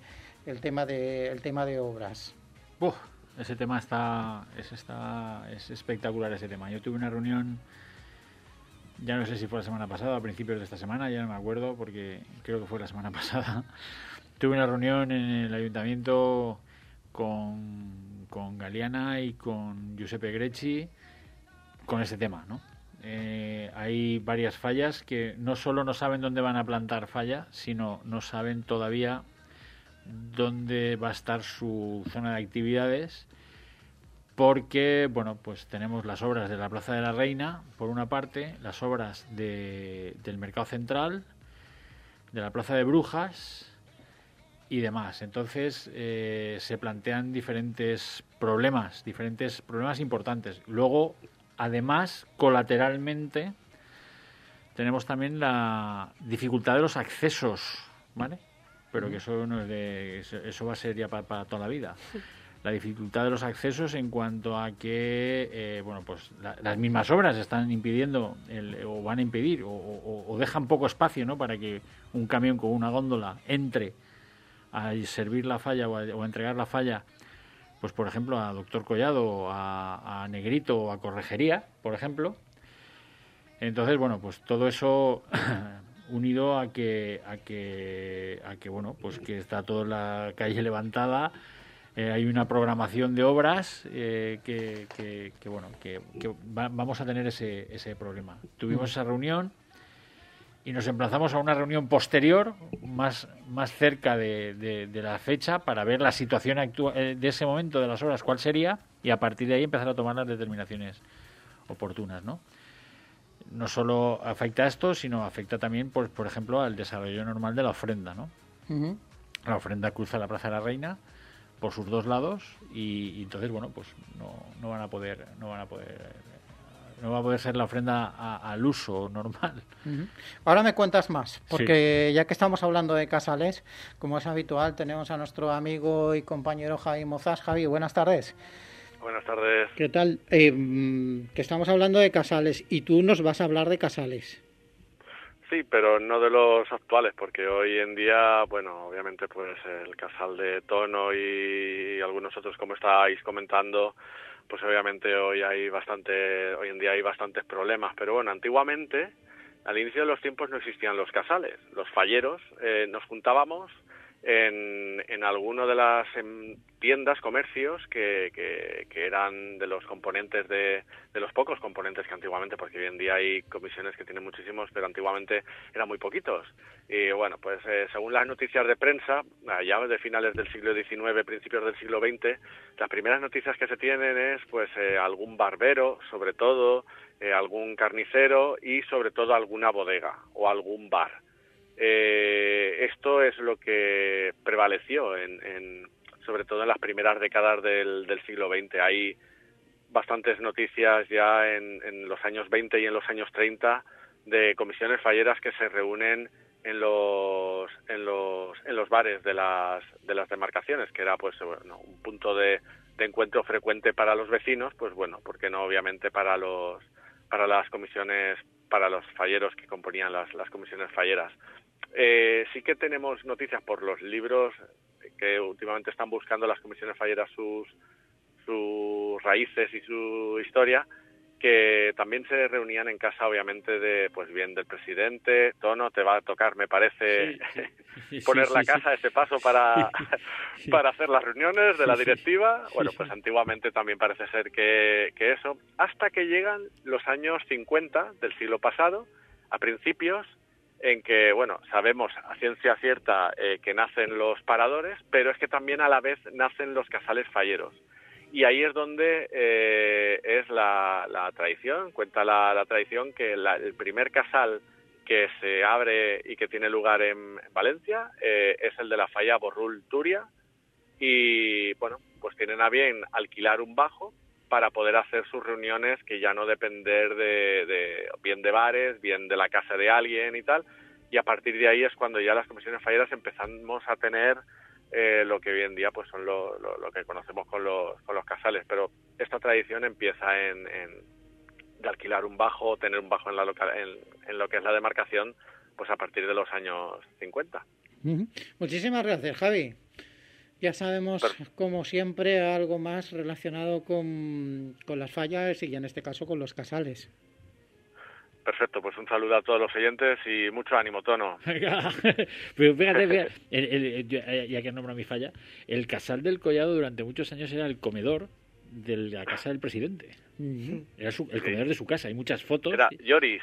obras. Ese tema es espectacular, ese tema. Yo tuve una reunión, ya no sé si fue la semana pasada, a principios de esta semana, ya no me acuerdo porque creo que fue la semana pasada. Tuve una reunión en el ayuntamiento con Galiana y con Giuseppe Grecci con ese tema, ¿no? Hay varias fallas que no solo no saben dónde van a plantar falla, sino no saben todavía dónde va a estar su zona de actividades, porque bueno, pues tenemos las obras de la Plaza de la Reina por una parte, las obras del Mercado Central, de la Plaza de Brujas y demás. Entonces se plantean diferentes problemas importantes. Luego, además, colateralmente tenemos también la dificultad de los accesos, ¿vale? Pero que eso no es eso va a ser ya para toda la vida. La dificultad de los accesos en cuanto a que bueno, pues las mismas obras están impidiendo o van a impedir o dejan poco espacio, ¿no?, para que un camión con una góndola entre a servir la falla o a entregar la falla, pues por ejemplo a Doctor Collado, a Negrito o a Corregería, por ejemplo. Entonces, bueno, pues todo eso unido a que bueno, pues que está toda la calle levantada, hay una programación de obras vamos a tener ese problema. Tuvimos esa reunión y nos emplazamos a una reunión posterior, más cerca de la fecha, para ver la situación actual de ese momento de las obras, cuál sería, y a partir de ahí empezar a tomar las determinaciones oportunas, ¿no? No solo afecta a esto, sino afecta también, por ejemplo, al desarrollo normal de la ofrenda, ¿no? Uh-huh. La ofrenda cruza la Plaza de la Reina por sus dos lados y entonces, bueno, pues no va a poder ser la ofrenda al uso normal. Uh-huh. Ahora me cuentas más, porque sí, ya que estamos hablando de casales, como es habitual, tenemos a nuestro amigo y compañero Javi Mozas. Javi, buenas tardes. Buenas tardes. ¿Qué tal? Que estamos hablando de casales y tú nos vas a hablar de casales. sí, pero no de los actuales, porque hoy en día, bueno, obviamente pues el casal de Tono y algunos otros, como estáis comentando, pues obviamente hoy en día hay bastantes problemas, pero bueno, antiguamente, al inicio de los tiempos no existían los casales. Los falleros nos juntábamos en alguno de las tiendas, comercios que eran de los componentes de los pocos componentes que antiguamente, porque hoy en día hay comisiones que tienen muchísimos, pero antiguamente eran muy poquitos. Y bueno, pues según las noticias de prensa, ya de finales del siglo XIX, principios del siglo XX, las primeras noticias que se tienen es pues algún barbero, sobre todo, algún carnicero y sobre todo alguna bodega o algún bar. Esto es lo que prevaleció sobre todo en las primeras décadas del siglo XX. Hay bastantes noticias ya en los años 20 y en los años 30 de comisiones falleras que se reúnen en los bares de las demarcaciones, que era pues bueno, un punto de encuentro frecuente para los vecinos, pues bueno, porque no obviamente para las comisiones, para los falleros que componían las comisiones falleras. Sí que tenemos noticias por los libros que últimamente están buscando las comisiones falleras sus raíces y su historia, que también se reunían en casa, obviamente, del presidente. Tono, te va a tocar, me parece, poner la casa a ese paso para hacer las reuniones de la directiva. Bueno, pues antiguamente también parece ser que eso, hasta que llegan los años 50 del siglo pasado, a principios, en que, bueno, sabemos a ciencia cierta que nacen los paradores, pero es que también a la vez nacen los casales falleros. Y ahí es donde es la tradición, cuenta la tradición que el primer casal que se abre y que tiene lugar en Valencia es el de la falla Borrul-Túria, y, bueno, pues tienen a bien alquilar un bajo para poder hacer sus reuniones, que ya no depender bien de bares, bien de la casa de alguien y tal, y a partir de ahí es cuando ya las comisiones falleras empezamos a tener lo que hoy en día pues son lo que conocemos con los casales. Pero esta tradición empieza de alquilar un bajo, tener un bajo en lo que es la demarcación, pues a partir de los años 50. Muchísimas gracias, Javi. Ya sabemos, como siempre, algo más relacionado con las fallas y en este caso con los casales. Perfecto, pues un saludo a todos los oyentes y mucho ánimo, Tono. Pero fíjate, ya que nombro mi falla, el casal del Collado durante muchos años era el comedor de la casa del presidente. Era el comedor de su casa, hay muchas fotos. Era Lloris,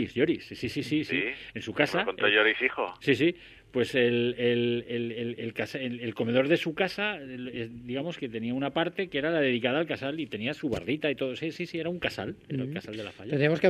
sí. En su casa. Me contó Lloris, hijo. Sí. Pues el comedor de su casa, digamos que tenía una parte que era la dedicada al casal y tenía su bardita y todo. Sí, era un casal, era el casal de la falla. Tendríamos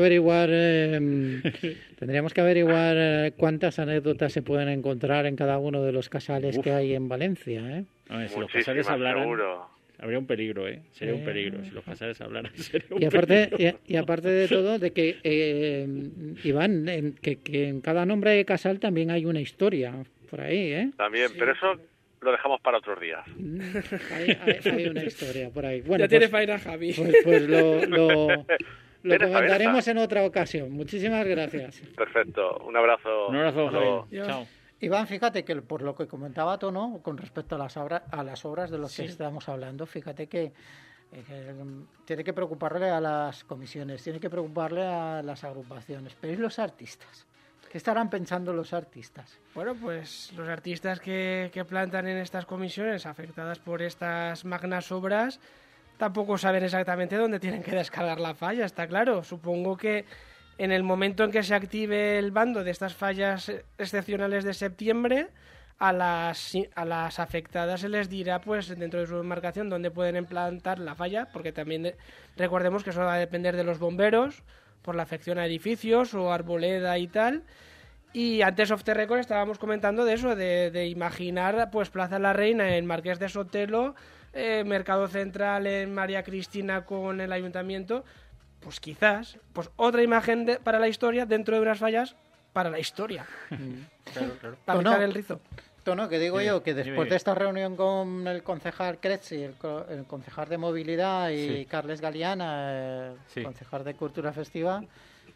que averiguar cuántas anécdotas se pueden encontrar en cada uno de los casales que hay en Valencia, ¿eh? No, si los casales hablaran, seguro. Habría un peligro, ¿eh? Sería un peligro. Si los casales hablaran, sería un peligro. Y aparte de todo, de que, Iván, que en cada nombre de casal también hay una historia por ahí, ¿eh? También, sí. Pero eso lo dejamos para otros días. Hay una historia por ahí. Bueno, ya tiene faena, Javi. Pues lo comentaremos en otra ocasión. Muchísimas gracias. Perfecto. Un abrazo. Un abrazo, Javi. Chao. Iván, fíjate que por lo que comentaba Tono con respecto a las obras de las que estamos hablando, fíjate que tiene que preocuparle a las comisiones, tiene que preocuparle a las agrupaciones, pero ¿y los artistas? ¿Qué estarán pensando los artistas? Bueno, pues los artistas que plantan en estas comisiones afectadas por estas magnas obras tampoco saben exactamente dónde tienen que descargar la falla, está claro. Supongo que en el momento en que se active el bando de estas fallas excepcionales de septiembre, a las afectadas se les dirá, pues dentro de su demarcación, dónde pueden implantar la falla, porque también recordemos que eso va a depender de los bomberos, por la afección a edificios o arboleda y tal. Y antes off the record estábamos comentando de eso, de imaginar pues Plaza La Reina en Marqués de Sotelo, Mercado Central en María Cristina con el Ayuntamiento. Pues quizás, pues otra imagen para la historia dentro de unas fallas para la historia. Claro. Para picar el rizo. Tono, que digo yo, que después de esta reunión con el concejal Cretzi, el concejal de Movilidad y Carles Galiana, concejal de Cultura Festiva,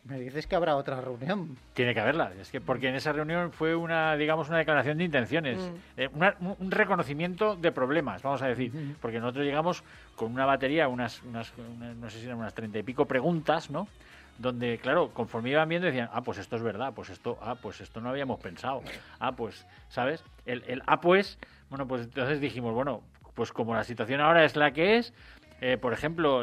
Me dices que habrá otra reunión. Tiene que haberla, es que porque en esa reunión fue una declaración de intenciones, un reconocimiento de problemas, vamos a decir, porque nosotros llegamos con una batería, no sé si eran unas 30 y pico preguntas, ¿no? Donde, claro, conforme iban viendo decían, pues esto es verdad, pues esto no habíamos pensado, pues, ¿sabes? Pues entonces dijimos, bueno, pues como la situación ahora es la que es, por ejemplo,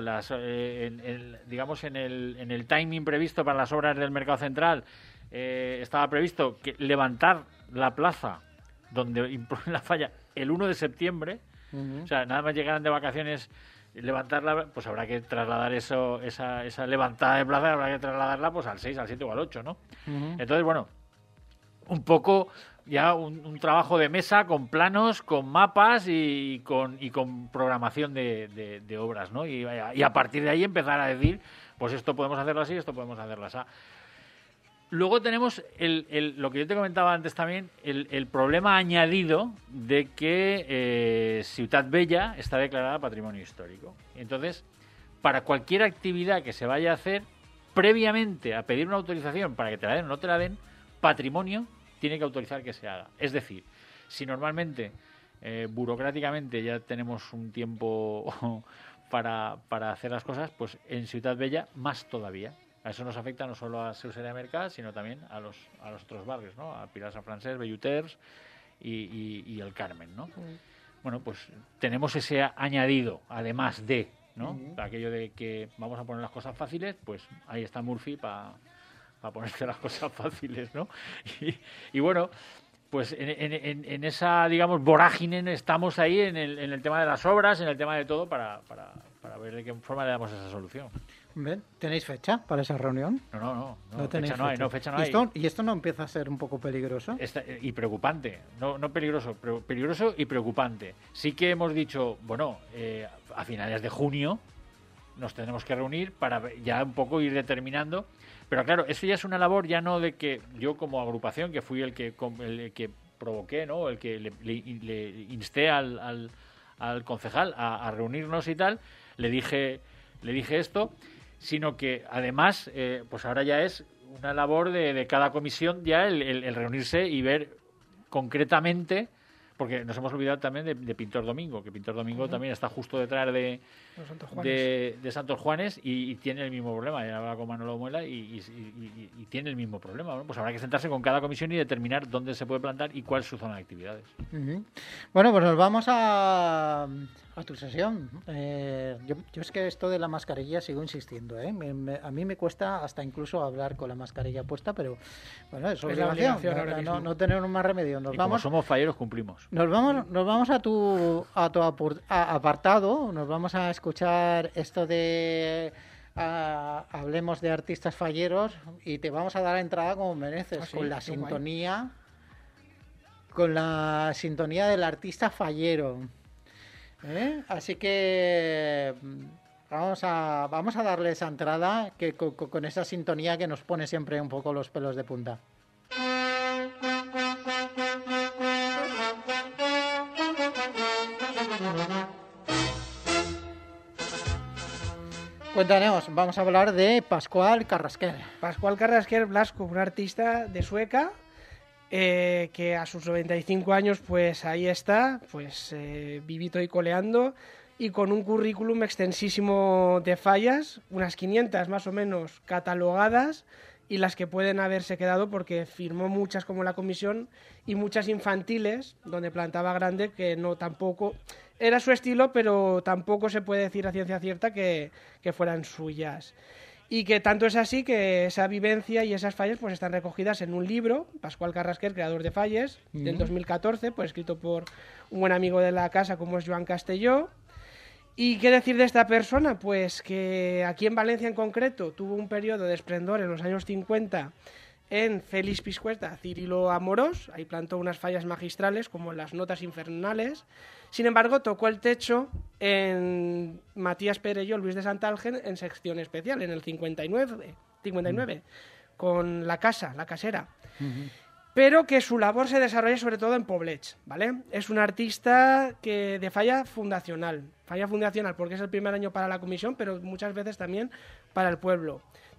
digamos en el timing previsto para las obras del Mercado Central, estaba previsto que levantar la plaza donde impone la falla el 1 de septiembre, o sea, nada más llegaran de vacaciones, levantarla, pues habrá que trasladar esa levantada de plaza, habrá que trasladarla pues al 6, al 7 o al 8, ¿no? Entonces, bueno, un poco ya un trabajo de mesa con planos, con mapas y con programación de obras, ¿no? Y a partir de ahí empezar a decir, pues esto podemos hacerlo así, esto podemos hacerlo así. Luego tenemos lo que yo te comentaba antes también, el problema añadido de que Ciutat Bella está declarada Patrimonio Histórico. Entonces, para cualquier actividad que se vaya a hacer, previamente a pedir una autorización para que te la den o no te la den, Patrimonio tiene que autorizar que se haga. Es decir, si normalmente burocráticamente ya tenemos un tiempo para hacer las cosas, pues en Ciutat Bella más todavía. A eso nos afecta no solo a Seu Serà Mercat, sino también a los otros barrios, ¿no? A Pilar San Francesc, Belluters y el Carmen, ¿no? Bueno, pues tenemos ese añadido, además de, ¿no? Aquello de que vamos a poner las cosas fáciles, pues ahí está Murphy para ponerse las cosas fáciles, ¿no? Y bueno, pues en esa, digamos, vorágine estamos ahí en el tema de las obras, en el tema de todo, para ver de qué forma le damos esa solución. ¿Ven? ¿Tenéis fecha para esa reunión? No tenéis fecha no hay. ¿Y esto no empieza a ser un poco peligroso? Y preocupante, no peligroso, pero peligroso y preocupante. Sí que hemos dicho, bueno, a finales de junio nos tenemos que reunir para ya un poco ir determinando. Pero claro, eso ya es una labor ya no de que yo como agrupación, que fui el que provoqué, ¿no? El que le insté al concejal a reunirnos y tal, le dije esto, sino que además, pues ahora ya es una labor de cada comisión ya el reunirse y ver concretamente, porque nos hemos olvidado también de Pintor Domingo, que Pintor Domingo también está justo detrás de Santos Juanes y tiene el mismo problema. Ya hablaba con Manolo Muela y tiene el mismo problema. Bueno, pues habrá que sentarse con cada comisión y determinar dónde se puede plantar y cuál es su zona de actividades. Bueno, pues nos vamos a tu sesión. Yo es que esto de la mascarilla sigo insistiendo, ¿eh? A mí me cuesta hasta incluso hablar con la mascarilla puesta, pero bueno, es obligación, no tenemos más remedio. Como somos falleros, cumplimos. Nos vamos a tu apartado, nos vamos a escuchar esto de hablemos de artistas falleros y te vamos a dar la entrada como mereces, con la sintonía del artista fallero. Así que vamos a darle esa entrada que con esa sintonía que nos pone siempre un poco los pelos de punta. Cuéntanos, vamos a hablar de Pascual Carrasquer. Pascual Carrasquer Blasco, un artista de Sueca que a sus 95 años pues ahí está, pues vivito y coleando y con un currículum extensísimo de fallas, unas 500 más o menos catalogadas y las que pueden haberse quedado porque firmó muchas como la comisión y muchas infantiles donde plantaba grande que no tampoco era su estilo, pero tampoco se puede decir a ciencia cierta que fueran suyas. Y que tanto es así que esa vivencia y esas fallas pues están recogidas en un libro, Pascual Carrasquer, creador de falles, del 2014, pues escrito por un buen amigo de la casa como es Joan Castelló. ¿Y qué decir de esta persona? Pues que aquí en Valencia en concreto tuvo un periodo de esplendor en los años 50 en Félix Piscueta, Cirilo Amorós, ahí plantó unas fallas magistrales como las Notas Infernales. Sin embargo, tocó el techo en Matías Perelló, Luis de Santalgen, en sección especial, en el 59 con La Casa, La Casera. Pero que su labor se desarrolla sobre todo en Poblets, ¿vale? Es un artista de falla fundacional porque es el primer año para la comisión, pero muchas veces también para el pueblo.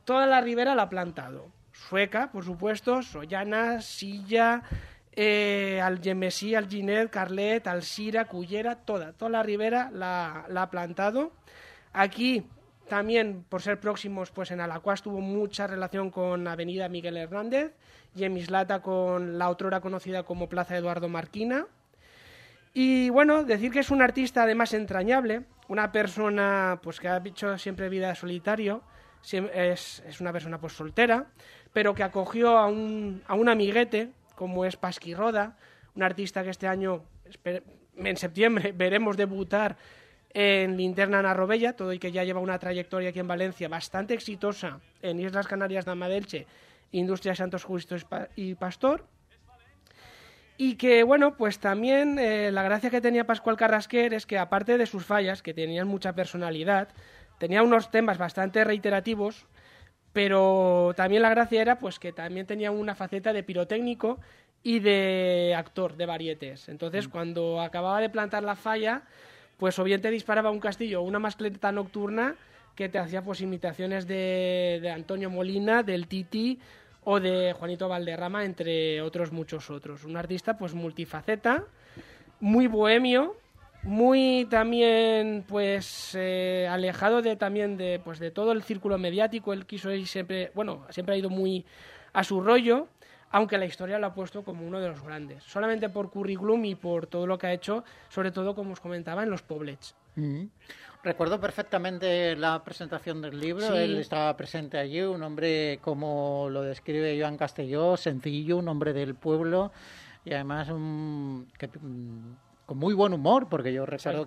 toda la ribera la ha plantado. Sueca, por supuesto, Sollana, Silla, Algemesí, Alginet, Carlet, Alzira, Cullera, toda la ribera la ha plantado. Aquí también, por ser próximos, pues en Alacuás tuvo mucha relación con Avenida Miguel Hernández y en Mislata con la otrora conocida como Plaza Eduardo Marquina. Y bueno, decir que es un artista además entrañable, una persona pues que ha hecho siempre vida de solitario, es una persona pues soltera, pero que acogió a un amiguete como es Pasqui Roda, un artista que este año, en septiembre, veremos debutar en Linterna na Robella, todo y que ya lleva una trayectoria aquí en Valencia bastante exitosa en Islas Canarias de Amadelche, Industria Santos Justo y Pastor. Y que, bueno, pues también la gracia que tenía Pascual Carrasquer es que, aparte de sus fallas, que tenían mucha personalidad, tenía unos temas bastante reiterativos, pero también la gracia era pues que también tenía una faceta de pirotécnico y de actor de varietes. Entonces, cuando acababa de plantar la falla, pues o bien te disparaba un castillo o una mascleta nocturna que te hacía pues imitaciones de Antonio Molina, del Titi o de Juanito Valderrama, entre otros muchos otros. Un artista pues multifaceta, muy bohemio, muy también pues alejado también de todo el círculo mediático. Él quiso ir siempre ha ido muy a su rollo, aunque la historia lo ha puesto como uno de los grandes, solamente por currículum y por todo lo que ha hecho, sobre todo, como os comentaba, en los poblets. Recuerdo perfectamente la presentación del libro, sí. Él estaba presente allí, un hombre, como lo describe Joan Castelló, sencillo, un hombre del pueblo y además con muy buen humor, porque yo recuerdo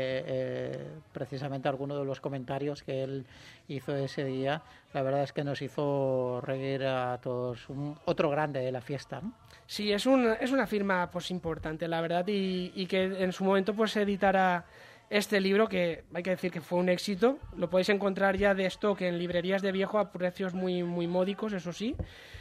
que precisamente algunos de los comentarios que él hizo ese día, la verdad es que nos hizo reír a todos. Otro grande de la fiesta, ¿no? Sí, es una firma pues importante, la verdad, y que en su momento pues se editara este libro, que hay que decir que fue un éxito. Lo podéis encontrar ya de stock en librerías de viejo a precios muy, muy módicos, eso sí.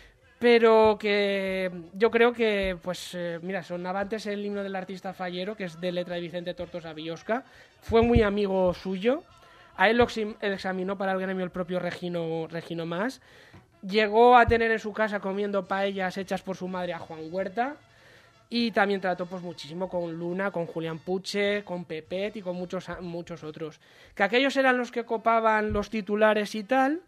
Pero que yo creo que, pues, mira, sonaba antes el himno del artista fallero, que es de letra de Vicente Tortosa Vilosca. Fue muy amigo suyo. A él lo examinó para el gremio el propio Regino Mas. Llegó a tener en su casa comiendo paellas hechas por su madre a Juan Huerta. Y también trató pues muchísimo con Luna, con Julián Puche, con Pepet y con muchos otros. Que aquellos eran los que copaban los titulares y tal,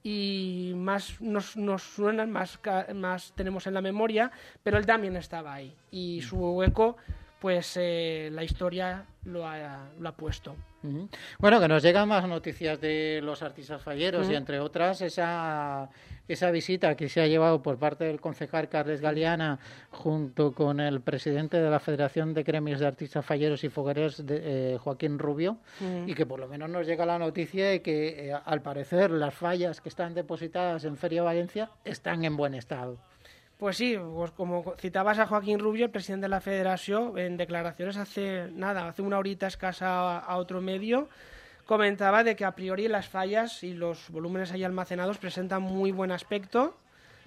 y más nos suenan, más tenemos en la memoria, pero él también estaba ahí. Y su eco, pues la historia lo ha puesto. Bueno, que nos llegan más noticias de los artistas falleros y entre otras esa visita que se ha llevado por parte del concejal Carles Galeana junto con el presidente de la Federación de Gremios de Artistas Falleros y Fogueros, Joaquín Rubio, y que por lo menos nos llega la noticia de que al parecer las fallas que están depositadas en Feria Valencia están en buen estado. Pues sí, pues como citabas a Joaquín Rubio, el presidente de la Federación, en declaraciones hace una horita escasa a otro medio, comentaba de que a priori las fallas y los volúmenes ahí almacenados presentan muy buen aspecto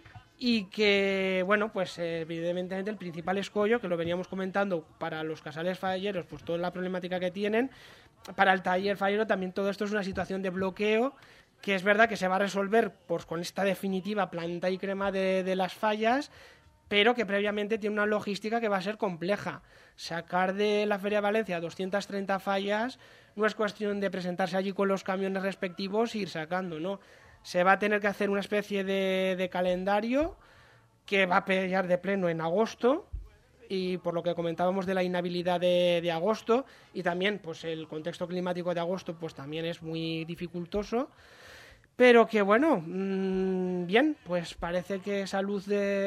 y que, bueno, pues evidentemente el principal escollo, que lo veníamos comentando para los casales falleros, pues toda la problemática que tienen, para el taller fallero también todo esto es una situación de bloqueo, que es verdad que se va a resolver pues con esta definitiva planta y crema de las fallas, pero que previamente tiene una logística que va a ser compleja. Sacar de la Feria de Valencia 230 fallas no es cuestión de presentarse allí con los camiones respectivos e ir sacando, ¿no? Se va a tener que hacer una especie de calendario que va a pillar de pleno en agosto, y por lo que comentábamos de la inhabilidad de agosto, y también pues el contexto climático de agosto pues también es muy dificultoso. Pero que bueno, bien, pues parece que esa luz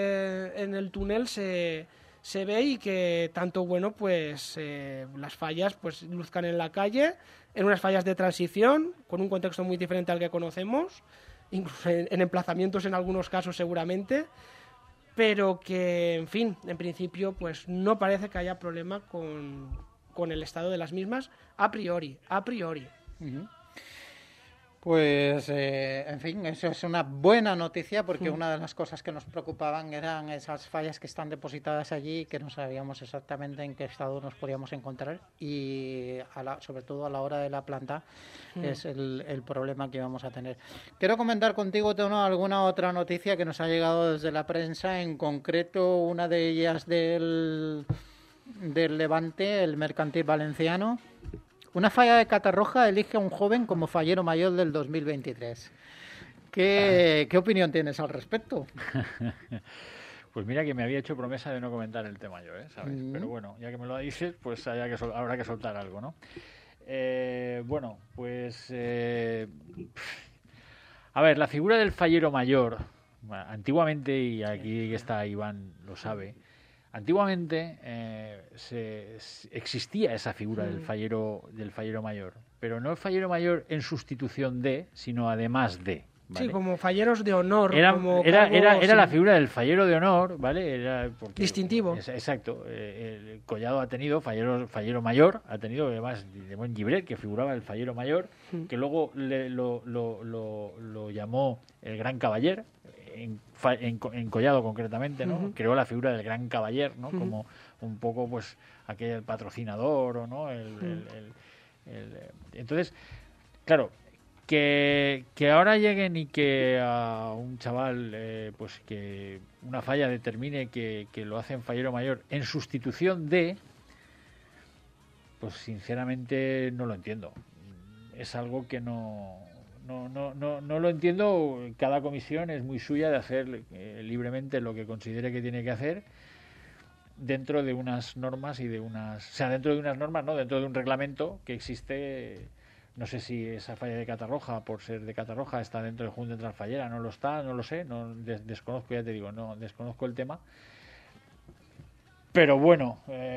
en el túnel se ve y que tanto bueno pues las fallas pues luzcan en la calle, en unas fallas de transición, con un contexto muy diferente al que conocemos, incluso en emplazamientos en algunos casos seguramente, pero que en fin, en principio pues no parece que haya problema con el estado de las mismas a priori. Pues, en fin, eso es una buena noticia porque una de las cosas que nos preocupaban eran esas fallas que están depositadas allí, que no sabíamos exactamente en qué estado nos podíamos encontrar y sobre todo a la hora de la planta es el problema que íbamos a tener. Quiero comentar contigo, Tono, alguna otra noticia que nos ha llegado desde la prensa, en concreto una de ellas del Levante, el Mercantil Valenciano. Una falla de Catarroja elige a un joven como fallero mayor del 2023. ¿Qué opinión tienes al respecto? Pues mira que me había hecho promesa de no comentar el tema yo, ¿sabes? Pero bueno, ya que me lo dices, pues habrá que soltar algo, ¿no? Bueno, pues... a ver, la figura del fallero mayor, antiguamente, y aquí está Iván, lo sabe... Antiguamente existía esa figura del fallero mayor, pero no el fallero mayor en sustitución de, sino además de. ¿Vale? Sí, como falleros de honor. Era la figura del fallero de honor, ¿vale? Era distintivo. Exacto. El Collado ha tenido fallero mayor, ha tenido además de buen Gibret, que figuraba el fallero mayor, que luego lo llamó el Gran Caballer. En Collado concretamente, ¿no? Creó la figura del Gran Caballer, ¿no? Como un poco, pues, aquel patrocinador, o no, entonces, claro, que ahora lleguen y que a un chaval, pues, que una falla determine que lo hacen fallero mayor en sustitución de, pues, sinceramente no lo entiendo. Es algo que no lo entiendo. Cada comisión es muy suya de hacer libremente lo que considere que tiene que hacer dentro de unas normas dentro de unas normas, no, dentro de un reglamento que existe. No sé si esa falla de Catarroja, por ser de Catarroja, está dentro del Junta Central Fallera, no lo está, no lo sé, desconozco, ya te digo, no desconozco el tema. Pero bueno,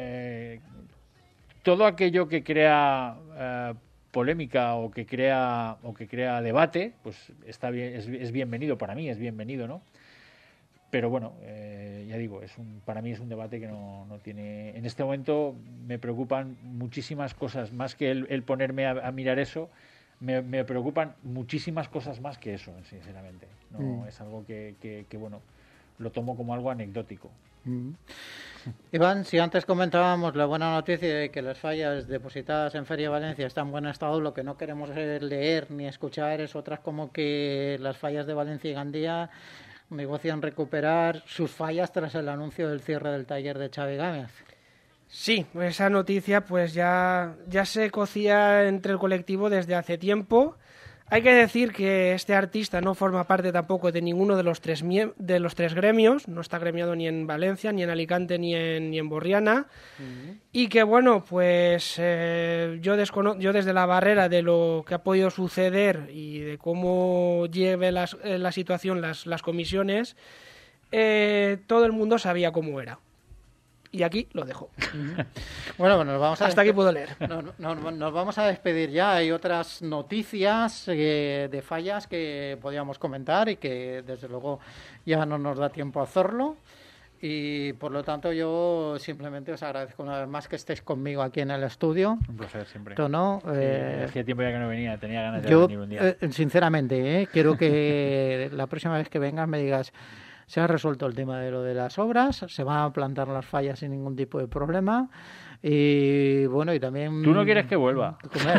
todo aquello que crea polémica o que crea debate, pues está bien, es bienvenido. Para mí es bienvenido, ¿no? Pero bueno, ya digo, para mí es un debate que no tiene. En este momento me preocupan muchísimas cosas más que el ponerme a mirar eso. Me preocupan muchísimas cosas más que eso, sinceramente. No es algo que bueno, lo tomo como algo anecdótico. Iván, si antes comentábamos la buena noticia de que las fallas depositadas en Feria Valencia están en buen estado, lo que no queremos leer ni escuchar es otras como que las fallas de Valencia y Gandía negocian recuperar sus fallas tras el anuncio del cierre del taller de Xavi Gámez. Sí, esa noticia pues ya se cocía entre el colectivo desde hace tiempo. Hay que decir que este artista no forma parte tampoco de ninguno de los tres gremios, no está gremiado ni en Valencia, ni en Alicante, ni en Borriana, y que bueno, pues yo desde la barrera de lo que ha podido suceder y de cómo lleve la situación las comisiones, todo el mundo sabía cómo era. Y aquí lo dejo. Bueno, nos vamos hasta aquí puedo leer. Nos vamos a despedir ya. Hay otras noticias de fallas que podíamos comentar y que desde luego ya no nos da tiempo a hacerlo. Y por lo tanto yo simplemente os agradezco una vez más que estéis conmigo aquí en el estudio. Un placer siempre. ¿No? Hacía tiempo ya que no venía, tenía ganas de venir un día. Sinceramente, quiero que la próxima vez que vengas me digas: se ha resuelto el tema de lo de las obras, se van a plantar las fallas sin ningún tipo de problema. Y bueno, y también... ¿Tú no quieres que vuelva?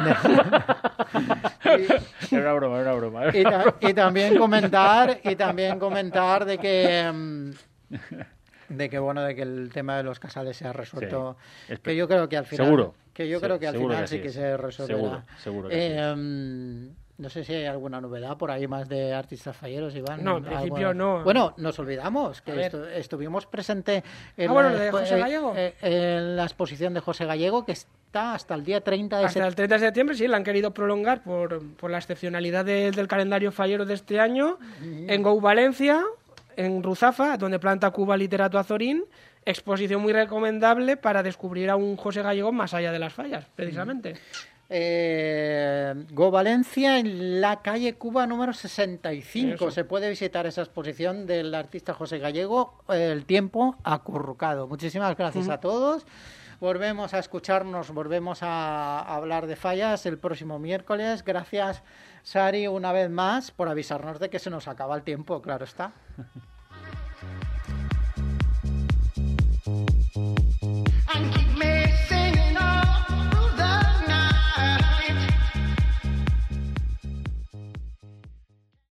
Era una broma. Y también comentar de que bueno, de que el tema de los casales se ha resuelto. Sí. Que yo creo que al final... Seguro. Que yo creo que al final sí que se resolverá. Seguro que sí. No sé si hay alguna novedad por ahí más de artistas falleros, Iván. No, en principio no. Bueno, nos olvidamos que estuvimos presentes en, en la exposición de José Gallego, que está hasta el día 30 de septiembre. Hasta el 30 de septiembre, sí, la han querido prolongar por la excepcionalidad del calendario fallero de este año. En Go Valencia, en Ruzafa, donde planta Cuba Literato Azorín. Exposición muy recomendable para descubrir a un José Gallego más allá de las fallas, precisamente. Go Valencia, en la calle Cuba número 65. Eso. Se puede visitar esa exposición del artista José Gallego, El tiempo acurrucado. Muchísimas gracias a todos. volvemos a escucharnos, volvemos a hablar de fallas el próximo miércoles. Gracias, Sari, una vez más por avisarnos de que se nos acaba el tiempo, claro está.